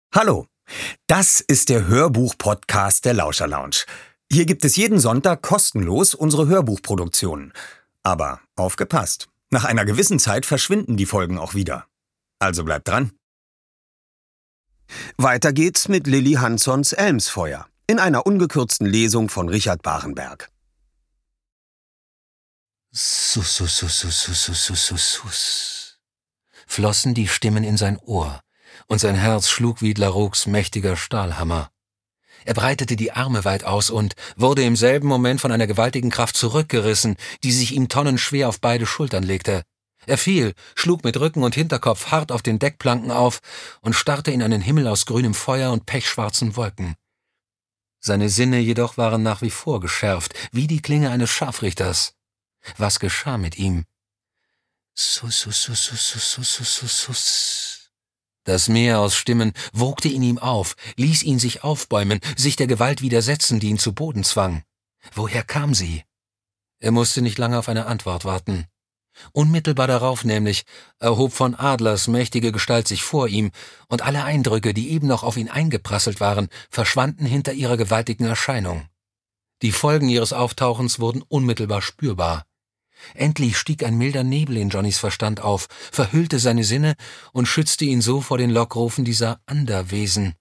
Hallo, das ist der Hörbuch-Podcast der Lauscher Lounge. Hier gibt es jeden Sonntag kostenlos unsere Hörbuchproduktionen. Aber aufgepasst, nach einer gewissen Zeit verschwinden die Folgen auch wieder. Also bleibt dran. Weiter geht's mit Lilli Hansons Elmsfeuer in einer ungekürzten Lesung von Richard Barenberg. Sus, sus, sus, sus, sus, sus, sus, sus, sus, flossen die Stimmen in sein Ohr, und sein Herz schlug wie Laroques mächtiger Stahlhammer. Er breitete die Arme weit aus und wurde im selben Moment von einer gewaltigen Kraft zurückgerissen, die sich ihm tonnenschwer auf beide Schultern legte. Er fiel, schlug mit Rücken und Hinterkopf hart auf den Deckplanken auf und starrte in einen Himmel aus grünem Feuer und pechschwarzen Wolken. Seine Sinne jedoch waren nach wie vor geschärft, wie die Klinge eines Scharfrichters. Was geschah mit ihm? Sus, sus, sus, sus, sus, sus, sus, sus, sus. Das Meer aus Stimmen wogte in ihm auf, ließ ihn sich aufbäumen, sich der Gewalt widersetzen, die ihn zu Boden zwang. Woher kam sie? Er musste nicht lange auf eine Antwort warten. Unmittelbar darauf nämlich erhob von Adlers mächtige Gestalt sich vor ihm, und alle Eindrücke, die eben noch auf ihn eingeprasselt waren, verschwanden hinter ihrer gewaltigen Erscheinung. Die Folgen ihres Auftauchens wurden unmittelbar spürbar. Endlich stieg ein milder Nebel in Johnnys Verstand auf, verhüllte seine Sinne und schützte ihn so vor den Lockrufen dieser Anderwesen.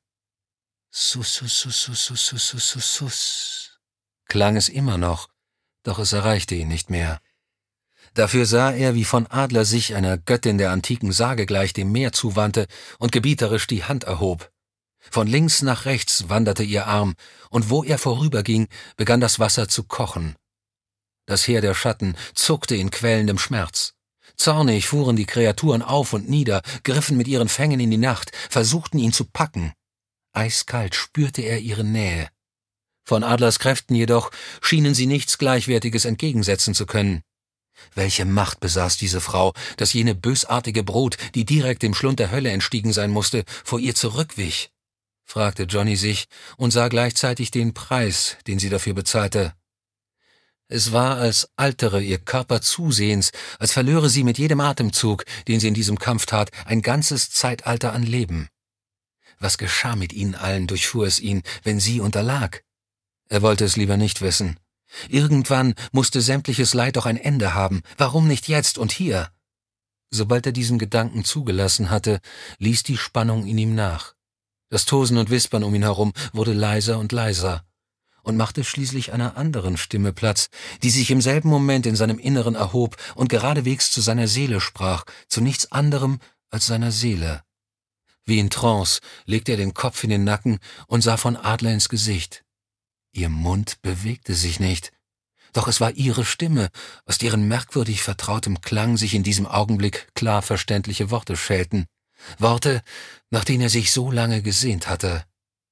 Sus, sus, sus, sus, sus, sus, sus, sus, sus, klang es immer noch, doch es erreichte ihn nicht mehr. Dafür sah er, wie von Adler sich, einer Göttin der antiken Sage gleich, dem Meer zuwandte und gebieterisch die Hand erhob. Von links nach rechts wanderte ihr Arm, und wo er vorüberging, begann das Wasser zu kochen. Das Heer der Schatten zuckte in quälendem Schmerz. Zornig fuhren die Kreaturen auf und nieder, griffen mit ihren Fängen in die Nacht, versuchten ihn zu packen. Eiskalt spürte er ihre Nähe. Von Adlers Kräften jedoch schienen sie nichts Gleichwertiges entgegensetzen zu können. Welche Macht besaß diese Frau, dass jene bösartige Brut, die direkt dem Schlund der Hölle entstiegen sein musste, vor ihr zurückwich? Fragte Johnny sich und sah gleichzeitig den Preis, den sie dafür bezahlte. Es war, als altere ihr Körper zusehends, als verlöre sie mit jedem Atemzug, den sie in diesem Kampf tat, ein ganzes Zeitalter an Leben. Was geschah mit ihnen allen, durchfuhr es ihn, wenn sie unterlag? Er wollte es lieber nicht wissen. Irgendwann musste sämtliches Leid doch ein Ende haben. Warum nicht jetzt und hier? Sobald er diesen Gedanken zugelassen hatte, ließ die Spannung in ihm nach. Das Tosen und Wispern um ihn herum wurde leiser und leiser und machte schließlich einer anderen Stimme Platz, die sich im selben Moment in seinem Inneren erhob und geradewegs zu seiner Seele sprach, zu nichts anderem als seiner Seele. Wie in Trance legte er den Kopf in den Nacken und sah von Adler ins Gesicht. Ihr Mund bewegte sich nicht, doch es war ihre Stimme, aus deren merkwürdig vertrautem Klang sich in diesem Augenblick klar verständliche Worte schälten. Worte, nach denen er sich so lange gesehnt hatte.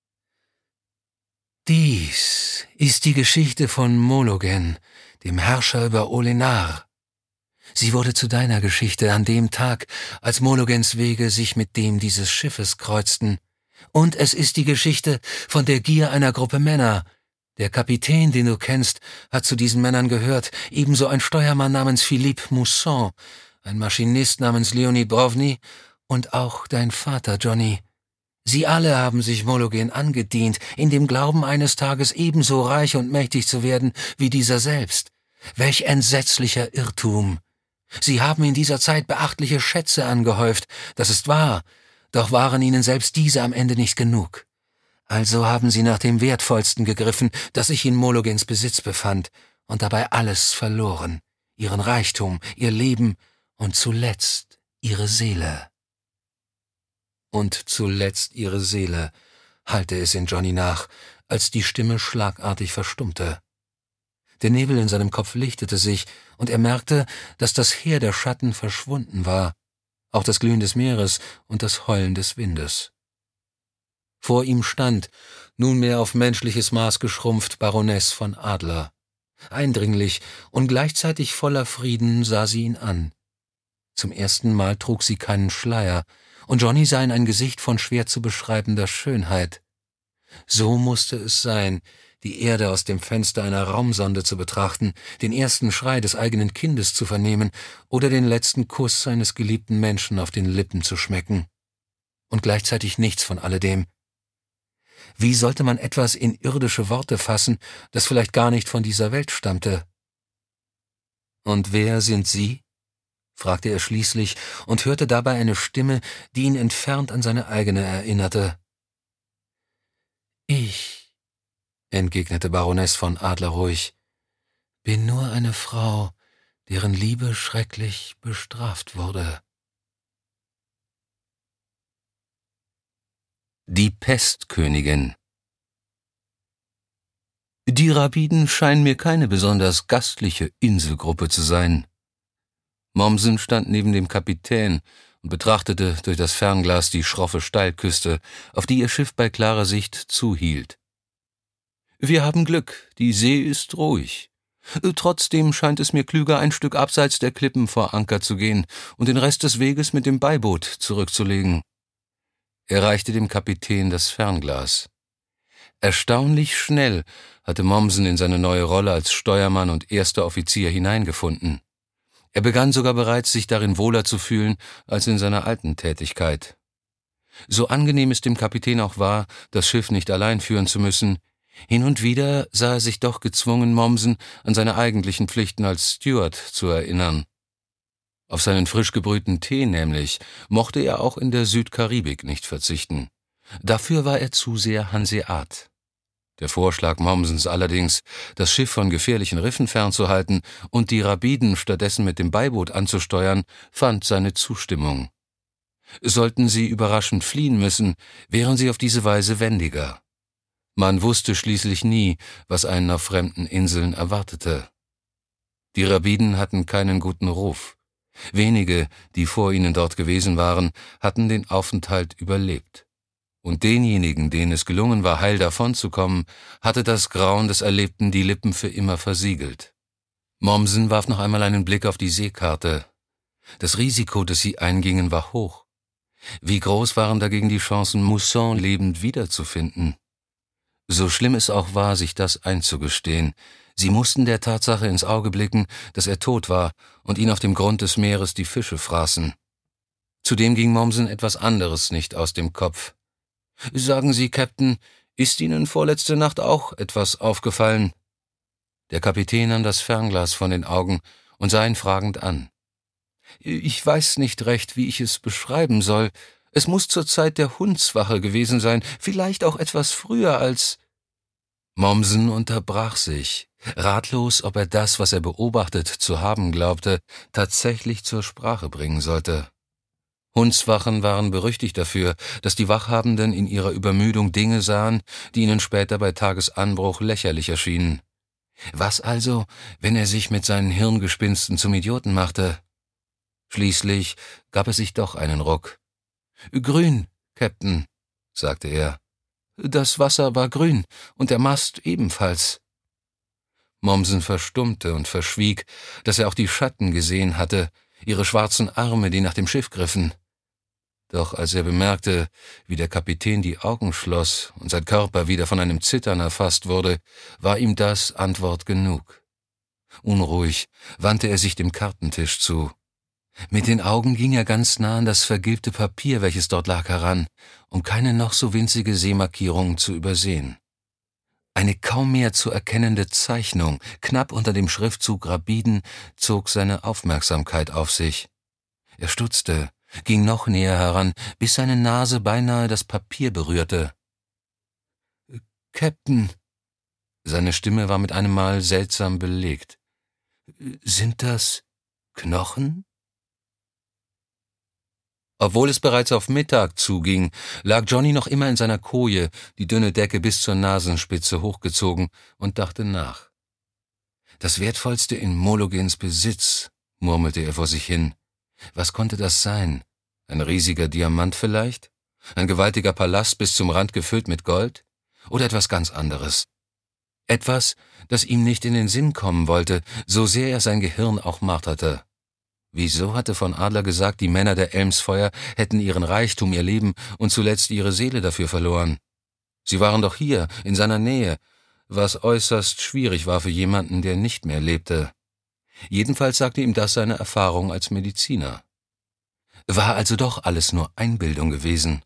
Dies ist die Geschichte von Mologen, dem Herrscher über Olinar. Sie wurde zu deiner Geschichte an dem Tag, als Mologens Wege sich mit dem dieses Schiffes kreuzten. Und es ist die Geschichte von der Gier einer Gruppe Männer. Der Kapitän, den du kennst, hat zu diesen Männern gehört, ebenso ein Steuermann namens Philippe Mousson, ein Maschinist namens Leonid Brovny und auch dein Vater, Johnny. Sie alle haben sich Mologen angedient, in dem Glauben, eines Tages ebenso reich und mächtig zu werden wie dieser selbst. Welch entsetzlicher Irrtum! Sie haben in dieser Zeit beachtliche Schätze angehäuft, das ist wahr, doch waren ihnen selbst diese am Ende nicht genug. Also haben sie nach dem Wertvollsten gegriffen, das sich in Mologens Besitz befand, und dabei alles verloren, ihren Reichtum, ihr Leben und zuletzt ihre Seele. Und zuletzt ihre Seele, hallte es in Johnny nach, als die Stimme schlagartig verstummte. Der Nebel in seinem Kopf lichtete sich, und er merkte, dass das Heer der Schatten verschwunden war, auch das Glühen des Meeres und das Heulen des Windes. Vor ihm stand, nunmehr auf menschliches Maß geschrumpft, Baroness von Adler. Eindringlich und gleichzeitig voller Frieden sah sie ihn an. Zum ersten Mal trug sie keinen Schleier, und Johnny sah in ein Gesicht von schwer zu beschreibender Schönheit. So musste es sein, die Erde aus dem Fenster einer Raumsonde zu betrachten, den ersten Schrei des eigenen Kindes zu vernehmen oder den letzten Kuss eines geliebten Menschen auf den Lippen zu schmecken. und gleichzeitig nichts von alledem. Wie sollte man etwas in irdische Worte fassen, das vielleicht gar nicht von dieser Welt stammte? »Und wer sind Sie?« fragte er schließlich und hörte dabei eine Stimme, die ihn entfernt an seine eigene erinnerte. »Ich«, entgegnete Baroness von Adler ruhig, »bin nur eine Frau, deren Liebe schrecklich bestraft wurde.« Die Pestkönigin. Die Rabiden scheinen mir keine besonders gastliche Inselgruppe zu sein. Mommsen stand neben dem Kapitän und betrachtete durch das Fernglas die schroffe Steilküste, auf die ihr Schiff bei klarer Sicht zuhielt. »Wir haben Glück, die See ist ruhig. Trotzdem scheint es mir klüger, ein Stück abseits der Klippen vor Anker zu gehen und den Rest des Weges mit dem Beiboot zurückzulegen.« Er reichte dem Kapitän das Fernglas. Erstaunlich schnell hatte Mommsen in seine neue Rolle als Steuermann und erster Offizier hineingefunden. Er begann sogar bereits, sich darin wohler zu fühlen als in seiner alten Tätigkeit. So angenehm es dem Kapitän auch war, das Schiff nicht allein führen zu müssen, hin und wieder sah er sich doch gezwungen, Mommsen an seine eigentlichen Pflichten als Steward zu erinnern. Auf seinen frisch gebrühten Tee nämlich mochte er auch in der Südkaribik nicht verzichten. Dafür war er zu sehr Hanseat. Der Vorschlag Mommsens allerdings, das Schiff von gefährlichen Riffen fernzuhalten und die Rabiden stattdessen mit dem Beiboot anzusteuern, fand seine Zustimmung. Sollten sie überraschend fliehen müssen, wären sie auf diese Weise wendiger. Man wusste schließlich nie, was einen auf fremden Inseln erwartete. Die Rabiden hatten keinen guten Ruf. Wenige, die vor ihnen dort gewesen waren, hatten den Aufenthalt überlebt. Und denjenigen, denen es gelungen war, heil davonzukommen, hatte das Grauen des Erlebten die Lippen für immer versiegelt. Mommsen warf noch einmal einen Blick auf die Seekarte. Das Risiko, das sie eingingen, war hoch. Wie groß waren dagegen die Chancen, Mousson lebend wiederzufinden? So schlimm es auch war, sich das einzugestehen, sie mussten der Tatsache ins Auge blicken, dass er tot war und ihn auf dem Grund des Meeres die Fische fraßen. Zudem ging Mommsen etwas anderes nicht aus dem Kopf. »Sagen Sie, Captain, ist Ihnen vorletzte Nacht auch etwas aufgefallen?« Der Kapitän nahm das Fernglas von den Augen und sah ihn fragend an. »Ich weiß nicht recht, wie ich es beschreiben soll. Es muss zur Zeit der Hundswache gewesen sein, vielleicht auch etwas früher als...« Mommsen unterbrach sich, ratlos, ob er das, was er beobachtet zu haben glaubte, tatsächlich zur Sprache bringen sollte. Hundswachen waren berüchtigt dafür, dass die Wachhabenden in ihrer Übermüdung Dinge sahen, die ihnen später bei Tagesanbruch lächerlich erschienen. Was also, wenn er sich mit seinen Hirngespinsten zum Idioten machte? Schließlich gab es sich doch einen Ruck. »Grün, Captain«, sagte er. »Das Wasser war grün und der Mast ebenfalls.« Mommsen verstummte und verschwieg, dass er auch die Schatten gesehen hatte, ihre schwarzen Arme, die nach dem Schiff griffen. Doch als er bemerkte, wie der Kapitän die Augen schloss und sein Körper wieder von einem Zittern erfasst wurde, war ihm das Antwort genug. Unruhig wandte er sich dem Kartentisch zu. Mit den Augen ging er ganz nah an das vergilbte Papier, welches dort lag, heran, um keine noch so winzige Seemarkierung zu übersehen. Eine kaum mehr zu erkennende Zeichnung, knapp unter dem Schriftzug Rabiden, zog seine Aufmerksamkeit auf sich. Er stutzte, ging noch näher heran, bis seine Nase beinahe das Papier berührte. »Captain«, seine Stimme war mit einem Mal seltsam belegt. »Sind das Knochen?« Obwohl es bereits auf Mittag zuging, lag Johnny noch immer in seiner Koje, die dünne Decke bis zur Nasenspitze hochgezogen, und dachte nach. »Das Wertvollste in Mologens Besitz«, murmelte er vor sich hin. Was konnte das sein? Ein riesiger Diamant vielleicht? Ein gewaltiger Palast bis zum Rand gefüllt mit Gold? Oder etwas ganz anderes? Etwas, das ihm nicht in den Sinn kommen wollte, so sehr er sein Gehirn auch marterte. Wieso hatte von Adler gesagt, die Männer der Elmsfeuer hätten ihren Reichtum, ihr Leben und zuletzt ihre Seele dafür verloren? Sie waren doch hier, in seiner Nähe, was äußerst schwierig war für jemanden, der nicht mehr lebte. Jedenfalls sagte ihm das seine Erfahrung als Mediziner. War also doch alles nur Einbildung gewesen?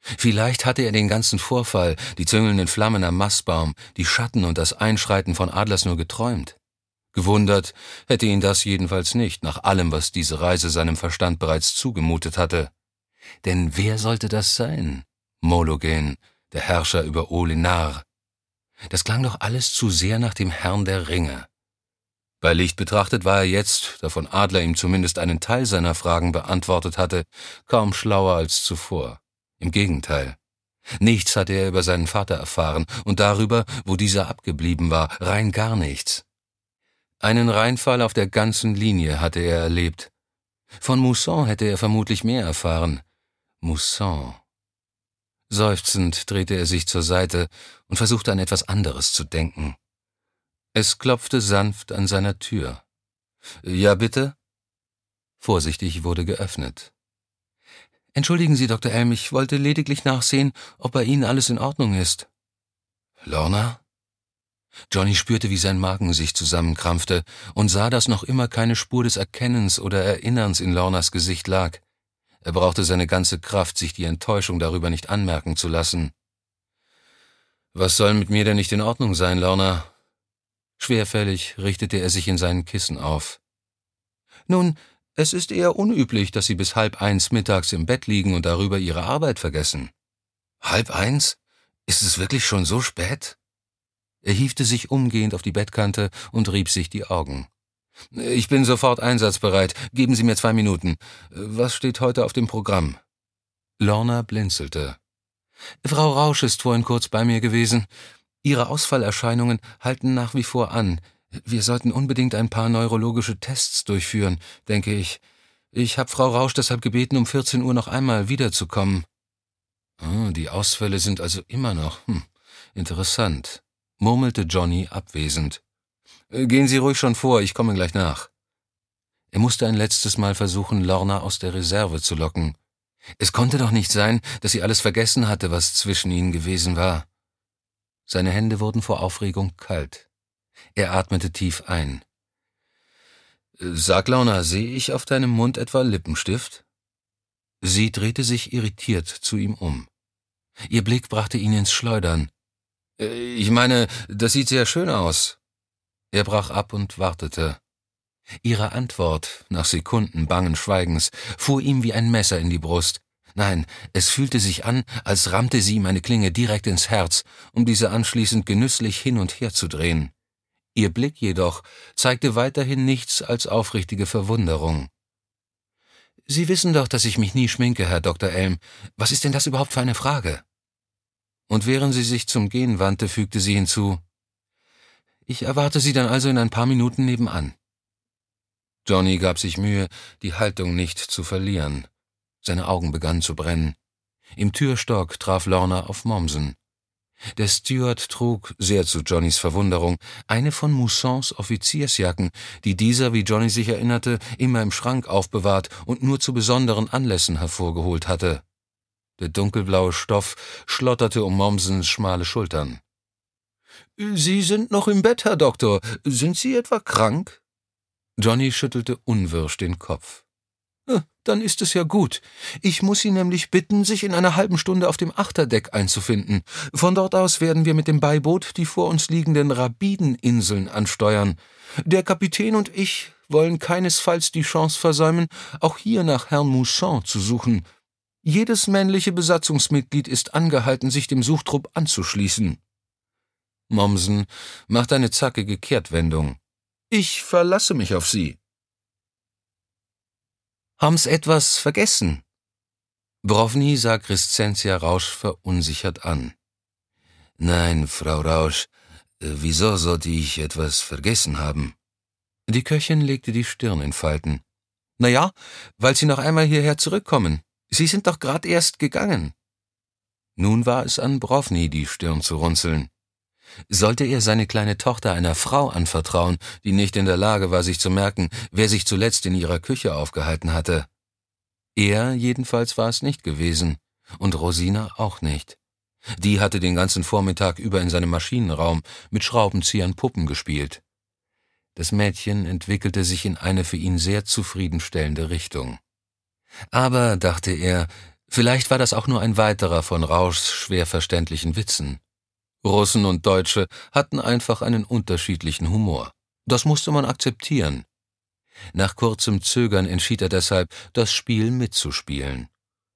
Vielleicht hatte er den ganzen Vorfall, die züngelnden Flammen am Mastbaum, die Schatten und das Einschreiten von Adlers nur geträumt. Gewundert hätte ihn das jedenfalls nicht, nach allem, was diese Reise seinem Verstand bereits zugemutet hatte. Denn wer sollte das sein? Mologen, der Herrscher über Olinar. Das klang doch alles zu sehr nach dem Herrn der Ringe. Bei Licht betrachtet war er jetzt, da von Adler ihm zumindest einen Teil seiner Fragen beantwortet hatte, kaum schlauer als zuvor. Im Gegenteil. Nichts hatte er über seinen Vater erfahren und darüber, wo dieser abgeblieben war, rein gar nichts. Einen Reinfall auf der ganzen Linie hatte er erlebt. Von Mousson hätte er vermutlich mehr erfahren. Mousson. Seufzend drehte er sich zur Seite und versuchte an etwas anderes zu denken. Es klopfte sanft an seiner Tür. »Ja, bitte?« Vorsichtig wurde geöffnet. »Entschuldigen Sie, Dr. Elm, ich wollte lediglich nachsehen, ob bei Ihnen alles in Ordnung ist.« »Lorna?« Johnny spürte, wie sein Magen sich zusammenkrampfte und sah, dass noch immer keine Spur des Erkennens oder Erinnerns in Lornas Gesicht lag. Er brauchte seine ganze Kraft, sich die Enttäuschung darüber nicht anmerken zu lassen. »Was soll mit mir denn nicht in Ordnung sein, Lorna?« Schwerfällig richtete er sich in seinen Kissen auf. »Nun, es ist eher unüblich, dass Sie bis 12:30 mittags im Bett liegen und darüber Ihre Arbeit vergessen.« 12:30? Ist es wirklich schon so spät?« Er hiefte sich umgehend auf die Bettkante und rieb sich die Augen. »Ich bin sofort einsatzbereit. Geben Sie mir 2 Minuten. Was steht heute auf dem Programm?« Lorna blinzelte. »Frau Rausch ist vorhin kurz bei mir gewesen. Ihre Ausfallerscheinungen halten nach wie vor an. Wir sollten unbedingt ein paar neurologische Tests durchführen, denke ich. Ich habe Frau Rausch deshalb gebeten, um 14 Uhr noch einmal wiederzukommen.« Oh, die Ausfälle sind also immer noch. Interessant, murmelte Johnny abwesend. »Gehen Sie ruhig schon vor, ich komme gleich nach.« Er musste ein letztes Mal versuchen, Lorna aus der Reserve zu locken. Es konnte doch nicht sein, dass sie alles vergessen hatte, was zwischen ihnen gewesen war. Seine Hände wurden vor Aufregung kalt. Er atmete tief ein. »Sag, Lorna, sehe ich auf deinem Mund etwa Lippenstift?« Sie drehte sich irritiert zu ihm um. Ihr Blick brachte ihn ins Schleudern. »Ich meine, das sieht sehr schön aus.« Er brach ab und wartete. Ihre Antwort, nach Sekunden bangen Schweigens, fuhr ihm wie ein Messer in die Brust. Nein, es fühlte sich an, als rammte sie ihm eine Klinge direkt ins Herz, um diese anschließend genüsslich hin und her zu drehen. Ihr Blick jedoch zeigte weiterhin nichts als aufrichtige Verwunderung. »Sie wissen doch, dass ich mich nie schminke, Herr Dr. Elm. Was ist denn das überhaupt für eine Frage?« Und während sie sich zum Gehen wandte, fügte sie hinzu, »Ich erwarte Sie dann also in ein paar Minuten nebenan.« Johnny gab sich Mühe, die Haltung nicht zu verlieren. Seine Augen begannen zu brennen. Im Türstock traf Lorna auf Mommsen. Der Steward trug, sehr zu Johnnys Verwunderung, eine von Moussons Offiziersjacken, die dieser, wie Johnny sich erinnerte, immer im Schrank aufbewahrt und nur zu besonderen Anlässen hervorgeholt hatte. Der dunkelblaue Stoff schlotterte um Mommsens schmale Schultern. »Sie sind noch im Bett, Herr Doktor. Sind Sie etwa krank?« Johnny schüttelte unwirsch den Kopf. »Dann ist es ja gut. Ich muss Sie nämlich bitten, sich in einer halben Stunde auf dem Achterdeck einzufinden. Von dort aus werden wir mit dem Beiboot die vor uns liegenden Rabideninseln ansteuern. Der Kapitän und ich wollen keinesfalls die Chance versäumen, auch hier nach Herrn Mousson zu suchen. Jedes männliche Besatzungsmitglied ist angehalten, sich dem Suchtrupp anzuschließen.« Mommsen machte eine zackige Kehrtwendung. »Ich verlasse mich auf Sie.« »Haben's etwas vergessen?« Brovny sah Crescentia Rausch verunsichert an. »Nein, Frau Rausch, wieso sollte ich etwas vergessen haben?« Die Köchin legte die Stirn in Falten. »Na ja, weil Sie noch einmal hierher zurückkommen. Sie sind doch grad erst gegangen.« Nun war es an Brovny, die Stirn zu runzeln. Sollte er seine kleine Tochter einer Frau anvertrauen, die nicht in der Lage war, sich zu merken, wer sich zuletzt in ihrer Küche aufgehalten hatte? Er jedenfalls war es nicht gewesen, und Rosina auch nicht. Die hatte den ganzen Vormittag über in seinem Maschinenraum mit Schraubenziehern Puppen gespielt. Das Mädchen entwickelte sich in eine für ihn sehr zufriedenstellende Richtung. Aber, dachte er, Vielleicht war das auch nur ein weiterer von Rauschs schwer verständlichen Witzen. Russen und Deutsche hatten einfach einen unterschiedlichen Humor. Das musste man akzeptieren. Nach kurzem Zögern entschied er deshalb, das Spiel mitzuspielen.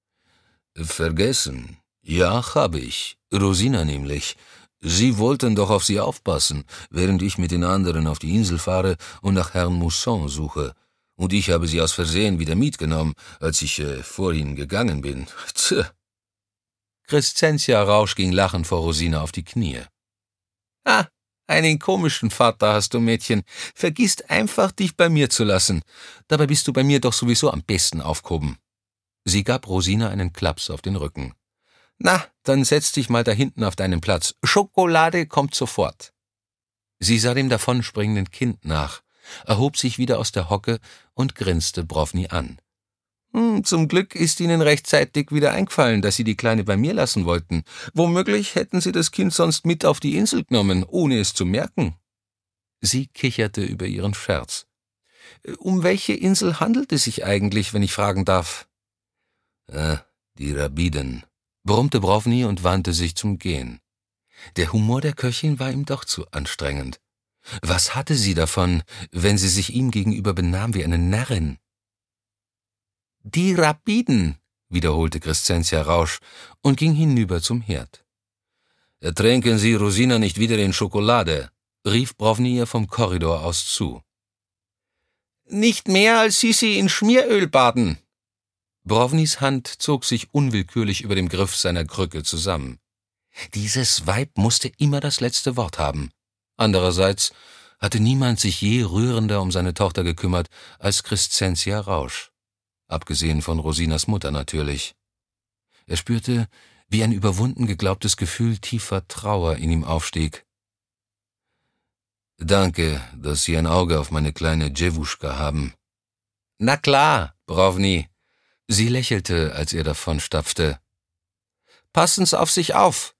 »Vergessen? Ja, habe ich. Rosina nämlich. Sie wollten doch auf sie aufpassen, während ich mit den anderen auf die Insel fahre und nach Herrn Mousson suche. Und ich habe sie aus Versehen wieder mitgenommen, als ich vorhin gegangen bin. Tch.« Crescentia Rausch ging lachend vor Rosina auf die Knie. »Ah, einen komischen Vater hast du, Mädchen. Vergisst einfach, dich bei mir zu lassen. Dabei bist du bei mir doch sowieso am besten aufgehoben.« Sie gab Rosina einen Klaps auf den Rücken. »Na, dann setz dich mal da hinten auf deinen Platz. Schokolade kommt sofort.« Sie sah dem davonspringenden Kind nach, erhob sich wieder aus der Hocke und grinste Brovny an. »Zum Glück ist Ihnen rechtzeitig wieder eingefallen, dass Sie die Kleine bei mir lassen wollten. Womöglich hätten Sie das Kind sonst mit auf die Insel genommen, ohne es zu merken.« Sie kicherte über ihren Scherz. »Um welche Insel handelt es sich eigentlich, wenn ich fragen darf?« Die Rabiden«, brummte Brovny und wandte sich zum Gehen. Der Humor der Köchin war ihm doch zu anstrengend. Was hatte sie davon, wenn sie sich ihm gegenüber benahm wie eine Närrin? »Die Rabiden«, wiederholte Crescentia Rausch und ging hinüber zum Herd. »Ertränken Sie Rosina nicht wieder in Schokolade«, rief Brovny ihr vom Korridor aus zu. »Nicht mehr, als Sie in Schmieröl baden.« Brovnys Hand zog sich unwillkürlich über dem Griff seiner Krücke zusammen. Dieses Weib musste immer das letzte Wort haben. Andererseits hatte niemand sich je rührender um seine Tochter gekümmert als Crescentia Rausch. Abgesehen von Rosinas Mutter natürlich. Er spürte, wie ein überwunden geglaubtes Gefühl tiefer Trauer in ihm aufstieg. »Danke, dass Sie ein Auge auf meine kleine Djewuschka haben.« »Na klar, Brovny.« Sie lächelte, als er davonstapfte. »Passen's auf sich auf!«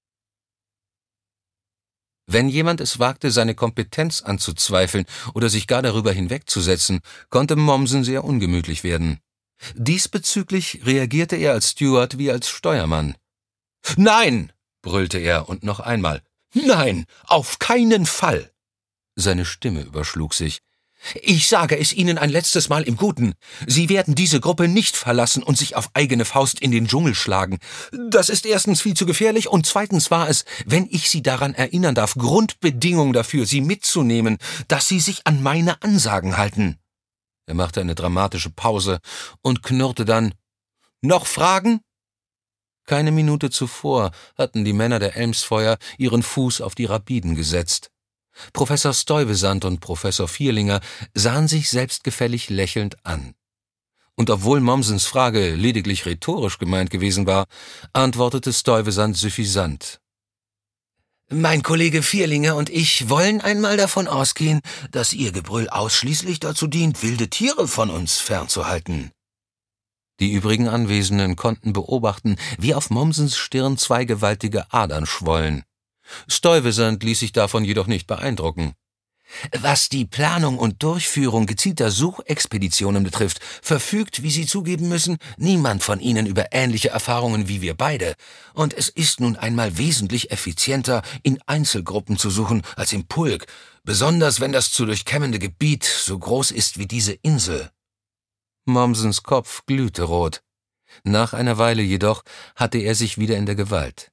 Wenn jemand es wagte, seine Kompetenz anzuzweifeln oder sich gar darüber hinwegzusetzen, konnte Mommsen sehr ungemütlich werden. Diesbezüglich reagierte er als Steward wie als Steuermann. »Nein!« brüllte er und noch einmal. »Nein, auf keinen Fall!« Seine Stimme überschlug sich. »Ich sage es Ihnen ein letztes Mal im Guten. Sie werden diese Gruppe nicht verlassen und sich auf eigene Faust in den Dschungel schlagen. Das ist erstens viel zu gefährlich und zweitens war es, wenn ich Sie daran erinnern darf, Grundbedingung dafür, Sie mitzunehmen, dass Sie sich an meine Ansagen halten.« Er machte eine dramatische Pause und knurrte dann, »Noch Fragen?« Keine Minute zuvor hatten die Männer der Elmsfeuer ihren Fuß auf die Rabiden gesetzt. Professor Stuyvesant und Professor Vierlinger sahen sich selbstgefällig lächelnd an. Und obwohl Mommsens Frage lediglich rhetorisch gemeint gewesen war, antwortete Stuyvesant suffisant. »Mein Kollege Vierlinger und ich wollen einmal davon ausgehen, dass Ihr Gebrüll ausschließlich dazu dient, wilde Tiere von uns fernzuhalten.« Die übrigen Anwesenden konnten beobachten, wie auf Mommsens Stirn zwei gewaltige Adern schwollen. Stuyvesant ließ sich davon jedoch nicht beeindrucken. »Was die Planung und Durchführung gezielter Suchexpeditionen betrifft, verfügt, wie Sie zugeben müssen, niemand von Ihnen über ähnliche Erfahrungen wie wir beide. Und es ist nun einmal wesentlich effizienter, in Einzelgruppen zu suchen als im Pulk, besonders wenn das zu durchkämmende Gebiet so groß ist wie diese Insel.« Mommsens Kopf glühte rot. Nach einer Weile jedoch hatte er sich wieder in der Gewalt.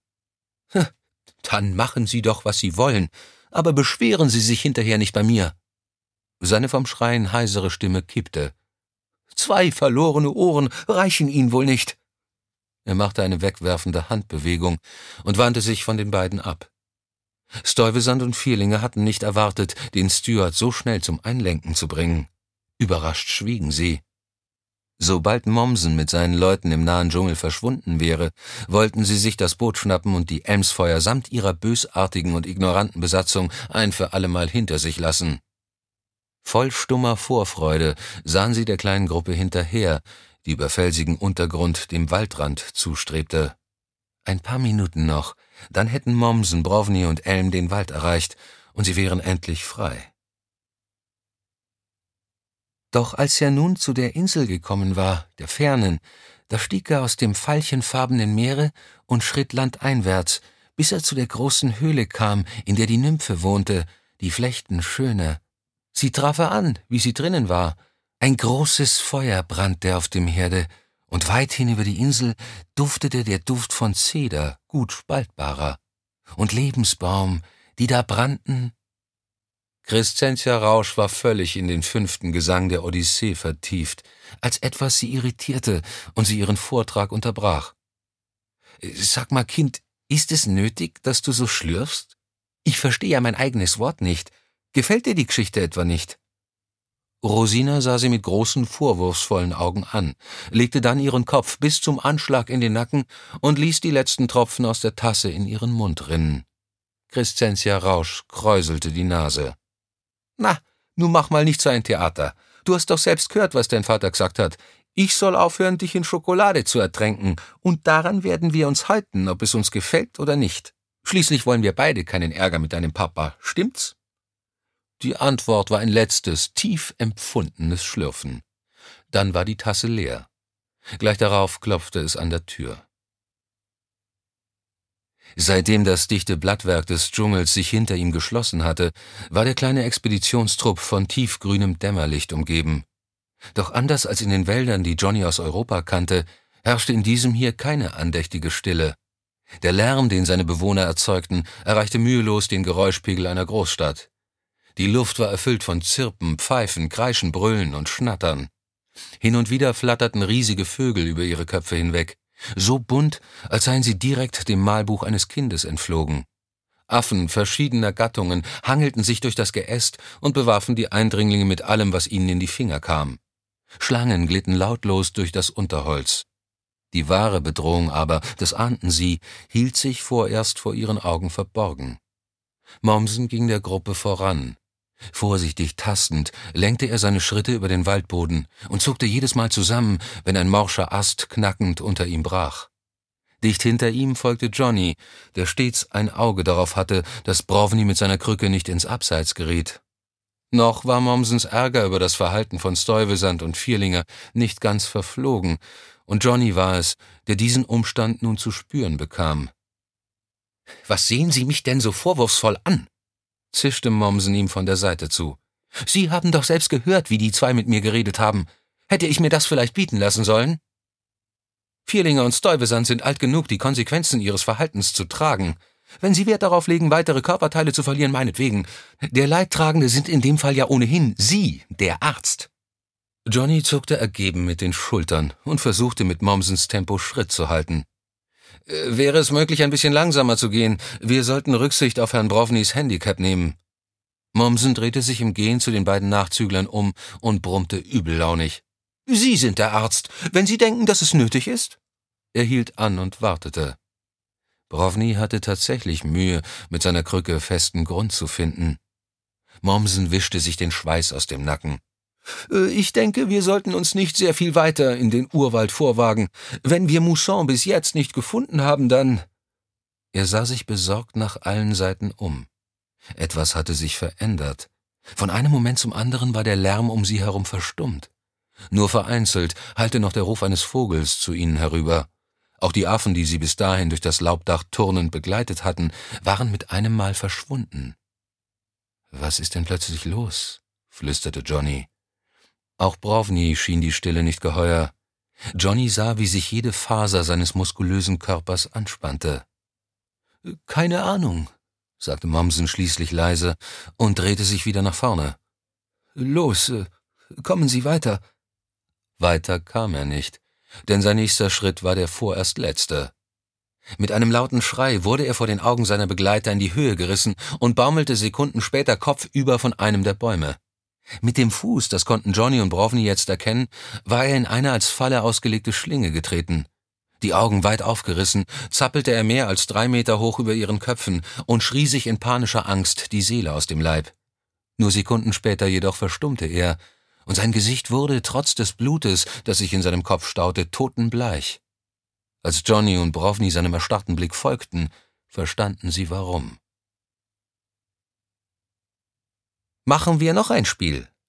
»Dann machen Sie doch, was Sie wollen, aber beschweren Sie sich hinterher nicht bei mir.« Seine vom Schreien heisere Stimme kippte. »2 verlorene Ohren reichen Ihnen wohl nicht.« Er machte eine wegwerfende Handbewegung und wandte sich von den beiden ab. Stuyvesant und Vierlinger hatten nicht erwartet, den Steward so schnell zum Einlenken zu bringen. Überrascht schwiegen sie. Sobald Mommsen mit seinen Leuten im nahen Dschungel verschwunden wäre, wollten sie sich das Boot schnappen und die Elmsfeuer samt ihrer bösartigen und ignoranten Besatzung ein für allemal hinter sich lassen. Voll stummer Vorfreude sahen sie der kleinen Gruppe hinterher, die über felsigen Untergrund dem Waldrand zustrebte. Ein paar Minuten noch, dann hätten Mommsen, Brovny und Elm den Wald erreicht und sie wären endlich frei. Doch als er nun zu der Insel gekommen war, der fernen, da stieg er aus dem veilchenfarbenen Meere und schritt landeinwärts, bis er zu der großen Höhle kam, in der die Nymphe wohnte, die Flechtenschöne. Sie traf er an, wie sie drinnen war. Ein großes Feuer brannte auf dem Herde, und weithin über die Insel duftete der Duft von Zeder, gut spaltbarer, und Lebensbaum, die da brannten. Crescentia Rausch war völlig in den 5. Gesang der Odyssee vertieft, als etwas sie irritierte und sie ihren Vortrag unterbrach. »Sag mal, Kind, ist es nötig, dass du so schlürfst? Ich verstehe ja mein eigenes Wort nicht. Gefällt dir die Geschichte etwa nicht?« Rosina sah sie mit großen, vorwurfsvollen Augen an, legte dann ihren Kopf bis zum Anschlag in den Nacken und ließ die letzten Tropfen aus der Tasse in ihren Mund rinnen. Crescentia Rausch kräuselte die Nase. »Na, nun mach mal nicht so ein Theater. Du hast doch selbst gehört, was dein Vater gesagt hat. Ich soll aufhören, dich in Schokolade zu ertränken, und daran werden wir uns halten, ob es uns gefällt oder nicht. Schließlich wollen wir beide keinen Ärger mit deinem Papa, stimmt's?« Die Antwort war ein letztes, tief empfundenes Schlürfen. Dann war die Tasse leer. Gleich darauf klopfte es an der Tür. Seitdem das dichte Blattwerk des Dschungels sich hinter ihm geschlossen hatte, war der kleine Expeditionstrupp von tiefgrünem Dämmerlicht umgeben. Doch anders als in den Wäldern, die Johnny aus Europa kannte, herrschte in diesem hier keine andächtige Stille. Der Lärm, den seine Bewohner erzeugten, erreichte mühelos den Geräuschpegel einer Großstadt. Die Luft war erfüllt von Zirpen, Pfeifen, Kreischen, Brüllen und Schnattern. Hin und wieder flatterten riesige Vögel über ihre Köpfe hinweg, so bunt, als seien sie direkt dem Malbuch eines Kindes entflogen. Affen verschiedener Gattungen hangelten sich durch das Geäst und bewarfen die Eindringlinge mit allem, was ihnen in die Finger kam. Schlangen glitten lautlos durch das Unterholz. Die wahre Bedrohung aber, das ahnten sie, hielt sich vorerst vor ihren Augen verborgen. Mommsen ging der Gruppe voran. Vorsichtig tastend lenkte er seine Schritte über den Waldboden und zuckte jedes Mal zusammen, wenn ein morscher Ast knackend unter ihm brach. Dicht hinter ihm folgte Johnny, der stets ein Auge darauf hatte, dass Brovny mit seiner Krücke nicht ins Abseits geriet. Noch war Mommsens Ärger über das Verhalten von Stuyvesant und Vierlinger nicht ganz verflogen, und Johnny war es, der diesen Umstand nun zu spüren bekam. »Was sehen Sie mich denn so vorwurfsvoll an?« zischte Mommsen ihm von der Seite zu. »Sie haben doch selbst gehört, wie die zwei mit mir geredet haben. Hätte ich mir das vielleicht bieten lassen sollen?« »Vierlinger und Stuyvesant sind alt genug, die Konsequenzen ihres Verhaltens zu tragen. Wenn sie Wert darauf legen, weitere Körperteile zu verlieren, meinetwegen. Der Leidtragende sind in dem Fall ja ohnehin Sie, der Arzt.« Johnny zuckte ergeben mit den Schultern und versuchte mit Mommsens Tempo Schritt zu halten. »Wäre es möglich, ein bisschen langsamer zu gehen? Wir sollten Rücksicht auf Herrn Brovnys Handicap nehmen.« Mommsen drehte sich im Gehen zu den beiden Nachzüglern um und brummte übellaunig. »Sie sind der Arzt, wenn Sie denken, dass es nötig ist?« Er hielt an und wartete. Brovny hatte tatsächlich Mühe, mit seiner Krücke festen Grund zu finden. Mommsen wischte sich den Schweiß aus dem Nacken. »Ich denke, wir sollten uns nicht sehr viel weiter in den Urwald vorwagen. Wenn wir Mousson bis jetzt nicht gefunden haben, dann...« Er sah sich besorgt nach allen Seiten um. Etwas hatte sich verändert. Von einem Moment zum anderen war der Lärm um sie herum verstummt. Nur vereinzelt hallte noch der Ruf eines Vogels zu ihnen herüber. Auch die Affen, die sie bis dahin durch das Laubdach turnend begleitet hatten, waren mit einem Mal verschwunden. »Was ist denn plötzlich los?« flüsterte Johnny. Auch Brovny schien die Stille nicht geheuer. Johnny sah, wie sich jede Faser seines muskulösen Körpers anspannte. »Keine Ahnung«, sagte Mommsen schließlich leise und drehte sich wieder nach vorne. »Los, kommen Sie weiter.« Weiter kam er nicht, denn sein nächster Schritt war der vorerst letzte. Mit einem lauten Schrei wurde er vor den Augen seiner Begleiter in die Höhe gerissen und baumelte Sekunden später kopfüber von einem der Bäume. Mit dem Fuß, das konnten Johnny und Brovny jetzt erkennen, war er in eine als Falle ausgelegte Schlinge getreten. Die Augen weit aufgerissen, zappelte er mehr als 3 Meter hoch über ihren Köpfen und schrie sich in panischer Angst die Seele aus dem Leib. Nur Sekunden später jedoch verstummte er, und sein Gesicht wurde, trotz des Blutes, das sich in seinem Kopf staute, totenbleich. Als Johnny und Brovny seinem erstarrten Blick folgten, verstanden sie warum. »Machen wir noch ein Spiel?«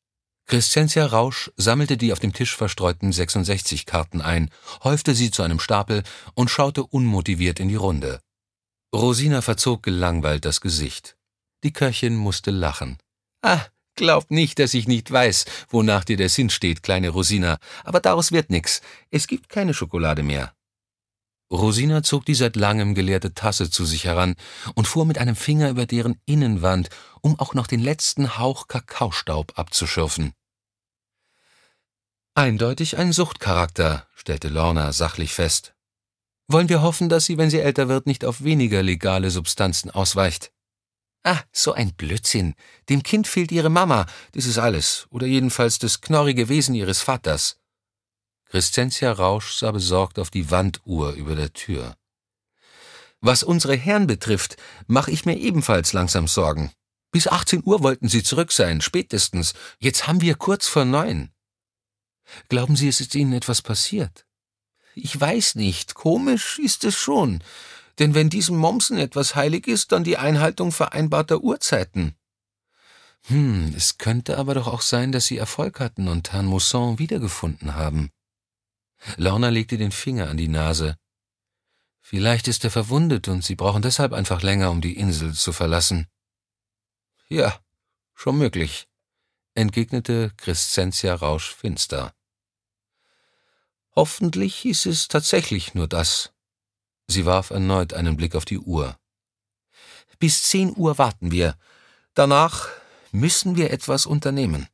Crescentia Rausch sammelte die auf dem Tisch verstreuten 66 Karten ein, häufte sie zu einem Stapel und schaute unmotiviert in die Runde. Rosina verzog gelangweilt das Gesicht. Die Köchin musste lachen. »Ah, glaub nicht, dass ich nicht weiß, wonach dir der Sinn steht, kleine Rosina, aber daraus wird nix. Es gibt keine Schokolade mehr.« Rosina zog die seit langem geleerte Tasse zu sich heran und fuhr mit einem Finger über deren Innenwand, um auch noch den letzten Hauch Kakaostaub abzuschürfen. »Eindeutig ein Suchtcharakter«, stellte Lorna sachlich fest. »Wollen wir hoffen, dass sie, wenn sie älter wird, nicht auf weniger legale Substanzen ausweicht?« »Ah, so ein Blödsinn. Dem Kind fehlt ihre Mama, das ist alles, oder jedenfalls das knorrige Wesen ihres Vaters.« Crescentia Rausch sah besorgt auf die Wanduhr über der Tür. »Was unsere Herren betrifft, mache ich mir ebenfalls langsam Sorgen. Bis 18 Uhr wollten sie zurück sein, spätestens. Jetzt haben wir kurz vor 9. Glauben Sie, es ist Ihnen etwas passiert?« »Ich weiß nicht. Komisch ist es schon. Denn wenn diesem Mommsen etwas heilig ist, dann die Einhaltung vereinbarter Uhrzeiten.« Es könnte aber doch auch sein, dass Sie Erfolg hatten und Herrn Mousson wiedergefunden haben.« Lorna legte den Finger an die Nase. »Vielleicht ist er verwundet und Sie brauchen deshalb einfach länger, um die Insel zu verlassen.« »Ja, schon möglich«, entgegnete Crescentia Rausch finster. »Hoffentlich ist es tatsächlich nur das.« Sie warf erneut einen Blick auf die Uhr. »Bis 10 Uhr warten wir. Danach müssen wir etwas unternehmen.«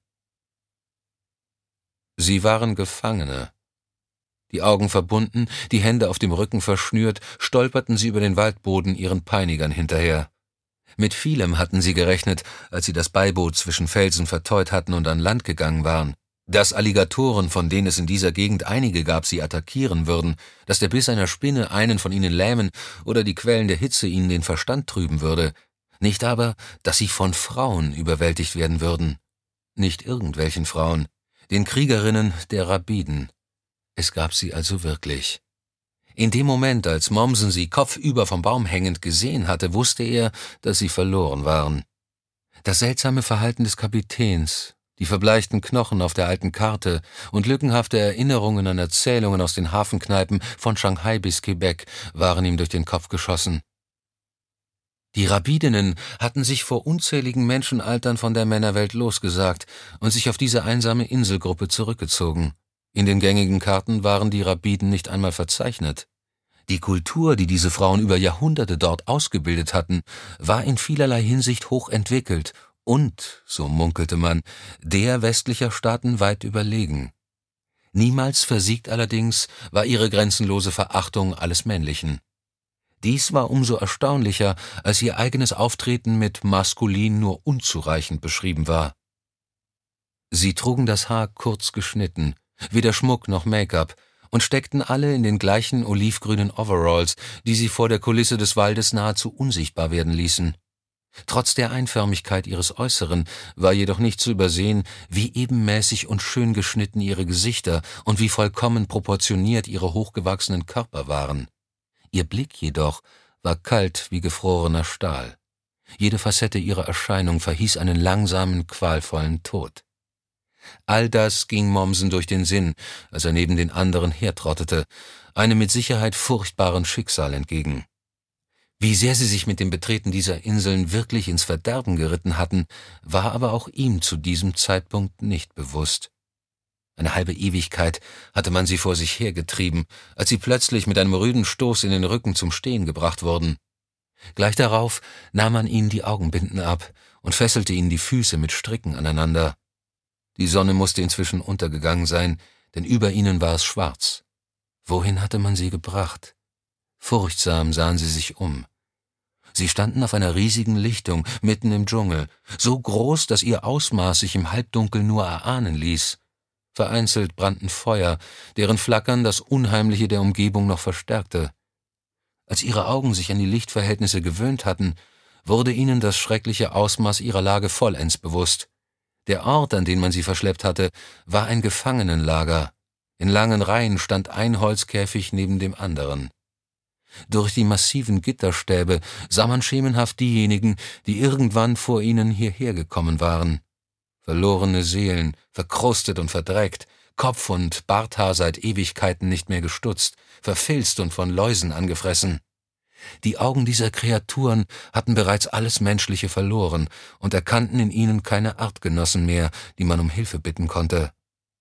Sie waren Gefangene. Die Augen verbunden, die Hände auf dem Rücken verschnürt, stolperten sie über den Waldboden ihren Peinigern hinterher. Mit vielem hatten sie gerechnet, als sie das Beiboot zwischen Felsen verteut hatten und an Land gegangen waren. Dass Alligatoren, von denen es in dieser Gegend einige gab, sie attackieren würden, dass der Biss einer Spinne einen von ihnen lähmen oder die Quellen der Hitze ihnen den Verstand trüben würde. Nicht aber, dass sie von Frauen überwältigt werden würden. Nicht irgendwelchen Frauen, den Kriegerinnen der Rabiden. Es gab sie also wirklich. In dem Moment, als Mommsen sie kopfüber vom Baum hängend gesehen hatte, wusste er, dass sie verloren waren. Das seltsame Verhalten des Kapitäns, die verbleichten Knochen auf der alten Karte und lückenhafte Erinnerungen an Erzählungen aus den Hafenkneipen von Shanghai bis Quebec waren ihm durch den Kopf geschossen. Die Rabidinnen hatten sich vor unzähligen Menschenaltern von der Männerwelt losgesagt und sich auf diese einsame Inselgruppe zurückgezogen. In den gängigen Karten waren die Rabiden nicht einmal verzeichnet. Die Kultur, die diese Frauen über Jahrhunderte dort ausgebildet hatten, war in vielerlei Hinsicht hochentwickelt und, so munkelte man, der westlicher Staaten weit überlegen. Niemals versiegt allerdings war ihre grenzenlose Verachtung alles Männlichen. Dies war umso erstaunlicher, als ihr eigenes Auftreten mit maskulin nur unzureichend beschrieben war. Sie trugen das Haar kurz geschnitten, weder Schmuck noch Make-up, und steckten alle in den gleichen olivgrünen Overalls, die sie vor der Kulisse des Waldes nahezu unsichtbar werden ließen. Trotz der Einförmigkeit ihres Äußeren war jedoch nicht zu übersehen, wie ebenmäßig und schön geschnitten ihre Gesichter und wie vollkommen proportioniert ihre hochgewachsenen Körper waren. Ihr Blick jedoch war kalt wie gefrorener Stahl. Jede Facette ihrer Erscheinung verhieß einen langsamen, qualvollen Tod. All das ging Mommsen durch den Sinn, als er neben den anderen hertrottete, einem mit Sicherheit furchtbaren Schicksal entgegen. Wie sehr sie sich mit dem Betreten dieser Inseln wirklich ins Verderben geritten hatten, war aber auch ihm zu diesem Zeitpunkt nicht bewusst. Eine halbe Ewigkeit hatte man sie vor sich hergetrieben, als sie plötzlich mit einem rüden Stoß in den Rücken zum Stehen gebracht wurden. Gleich darauf nahm man ihnen die Augenbinden ab und fesselte ihnen die Füße mit Stricken aneinander. Die Sonne musste inzwischen untergegangen sein, denn über ihnen war es schwarz. Wohin hatte man sie gebracht? Furchtsam sahen sie sich um. Sie standen auf einer riesigen Lichtung mitten im Dschungel, so groß, dass ihr Ausmaß sich im Halbdunkel nur erahnen ließ. Vereinzelt brannten Feuer, deren Flackern das Unheimliche der Umgebung noch verstärkte. Als ihre Augen sich an die Lichtverhältnisse gewöhnt hatten, wurde ihnen das schreckliche Ausmaß ihrer Lage vollends bewusst. Der Ort, an den man sie verschleppt hatte, war ein Gefangenenlager. In langen Reihen stand ein Holzkäfig neben dem anderen. Durch die massiven Gitterstäbe sah man schemenhaft diejenigen, die irgendwann vor ihnen hierher gekommen waren. Verlorene Seelen, verkrustet und verdreckt, Kopf und Barthaar seit Ewigkeiten nicht mehr gestutzt, verfilzt und von Läusen angefressen. Die Augen dieser Kreaturen hatten bereits alles Menschliche verloren und erkannten in ihnen keine Artgenossen mehr, die man um Hilfe bitten konnte.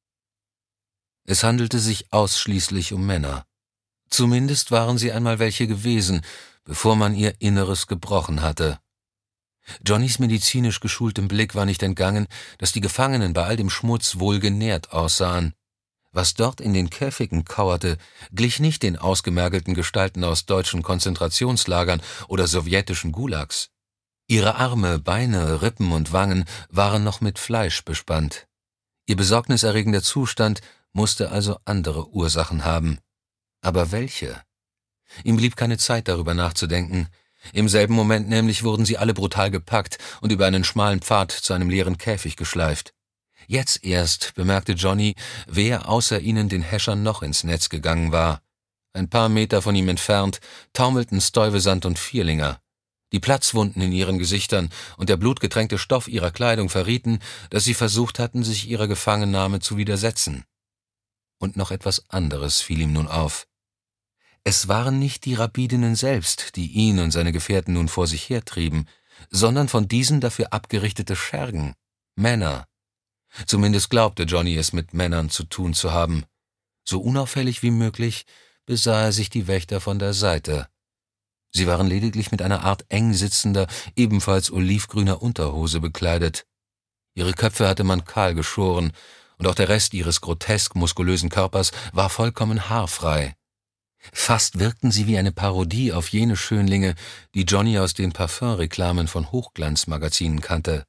Es handelte sich ausschließlich um Männer. Zumindest waren sie einmal welche gewesen, bevor man ihr Inneres gebrochen hatte. Johnnys medizinisch geschultem Blick war nicht entgangen, dass die Gefangenen bei all dem Schmutz wohlgenährt aussahen. Was dort in den Käfigen kauerte, glich nicht den ausgemergelten Gestalten aus deutschen Konzentrationslagern oder sowjetischen Gulags. Ihre Arme, Beine, Rippen und Wangen waren noch mit Fleisch bespannt. Ihr besorgniserregender Zustand musste also andere Ursachen haben. Aber welche? Ihm blieb keine Zeit, darüber nachzudenken. Im selben Moment nämlich wurden sie alle brutal gepackt und über einen schmalen Pfad zu einem leeren Käfig geschleift. Jetzt erst bemerkte Johnny, wer außer ihnen den Häschern noch ins Netz gegangen war. Ein paar Meter von ihm entfernt taumelten Stuyvesant und Vierlinger. Die Platzwunden in ihren Gesichtern und der blutgetränkte Stoff ihrer Kleidung verrieten, dass sie versucht hatten, sich ihrer Gefangennahme zu widersetzen. Und noch etwas anderes fiel ihm nun auf. Es waren nicht die Rabidinnen selbst, die ihn und seine Gefährten nun vor sich hertrieben, sondern von diesen dafür abgerichtete Schergen, Männer. Zumindest glaubte Johnny es mit Männern zu tun zu haben. So unauffällig wie möglich besah er sich die Wächter von der Seite. Sie waren lediglich mit einer Art eng sitzender, ebenfalls olivgrüner Unterhose bekleidet. Ihre Köpfe hatte man kahl geschoren, und auch der Rest ihres grotesk muskulösen Körpers war vollkommen haarfrei. Fast wirkten sie wie eine Parodie auf jene Schönlinge, die Johnny aus den Parfümreklamen von Hochglanzmagazinen kannte.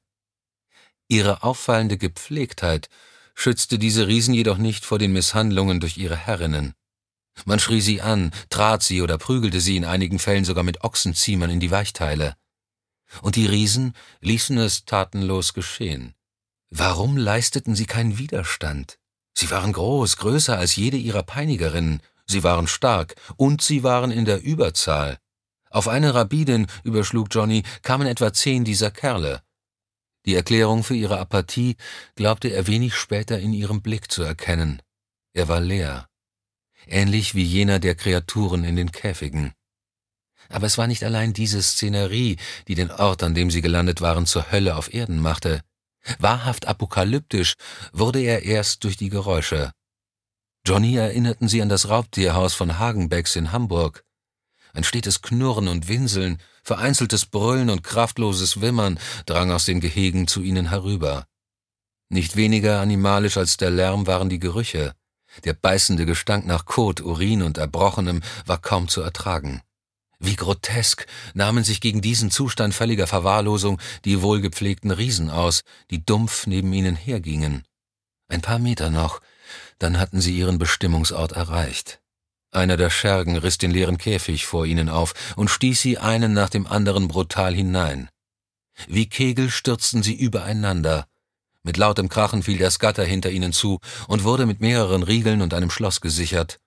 Ihre auffallende Gepflegtheit schützte diese Riesen jedoch nicht vor den Misshandlungen durch ihre Herrinnen. Man schrie sie an, trat sie oder prügelte sie in einigen Fällen sogar mit Ochsenziehmern in die Weichteile. Und die Riesen ließen es tatenlos geschehen. Warum leisteten sie keinen Widerstand? Sie waren groß, größer als jede ihrer Peinigerinnen, sie waren stark und sie waren in der Überzahl. Auf eine Rabidin, überschlug Johnny, kamen etwa 10 dieser Kerle. Die Erklärung für ihre Apathie glaubte er wenig später in ihrem Blick zu erkennen. Er war leer, ähnlich wie jener der Kreaturen in den Käfigen. Aber es war nicht allein diese Szenerie, die den Ort, an dem sie gelandet waren, zur Hölle auf Erden machte. Wahrhaft apokalyptisch wurde er erst durch die Geräusche. Johnny erinnerten sie an das Raubtierhaus von Hagenbecks in Hamburg. Ein stetes Knurren und Winseln, vereinzeltes Brüllen und kraftloses Wimmern drang aus den Gehegen zu ihnen herüber. Nicht weniger animalisch als der Lärm waren die Gerüche. Der beißende Gestank nach Kot, Urin und Erbrochenem war kaum zu ertragen. Wie grotesk nahmen sich gegen diesen Zustand völliger Verwahrlosung die wohlgepflegten Riesen aus, die dumpf neben ihnen hergingen. Ein paar Meter noch, dann hatten sie ihren Bestimmungsort erreicht. Einer der Schergen riss den leeren Käfig vor ihnen auf und stieß sie einen nach dem anderen brutal hinein. Wie Kegel stürzten sie übereinander. Mit lautem Krachen fiel das Gatter hinter ihnen zu und wurde mit mehreren Riegeln und einem Schloss gesichert.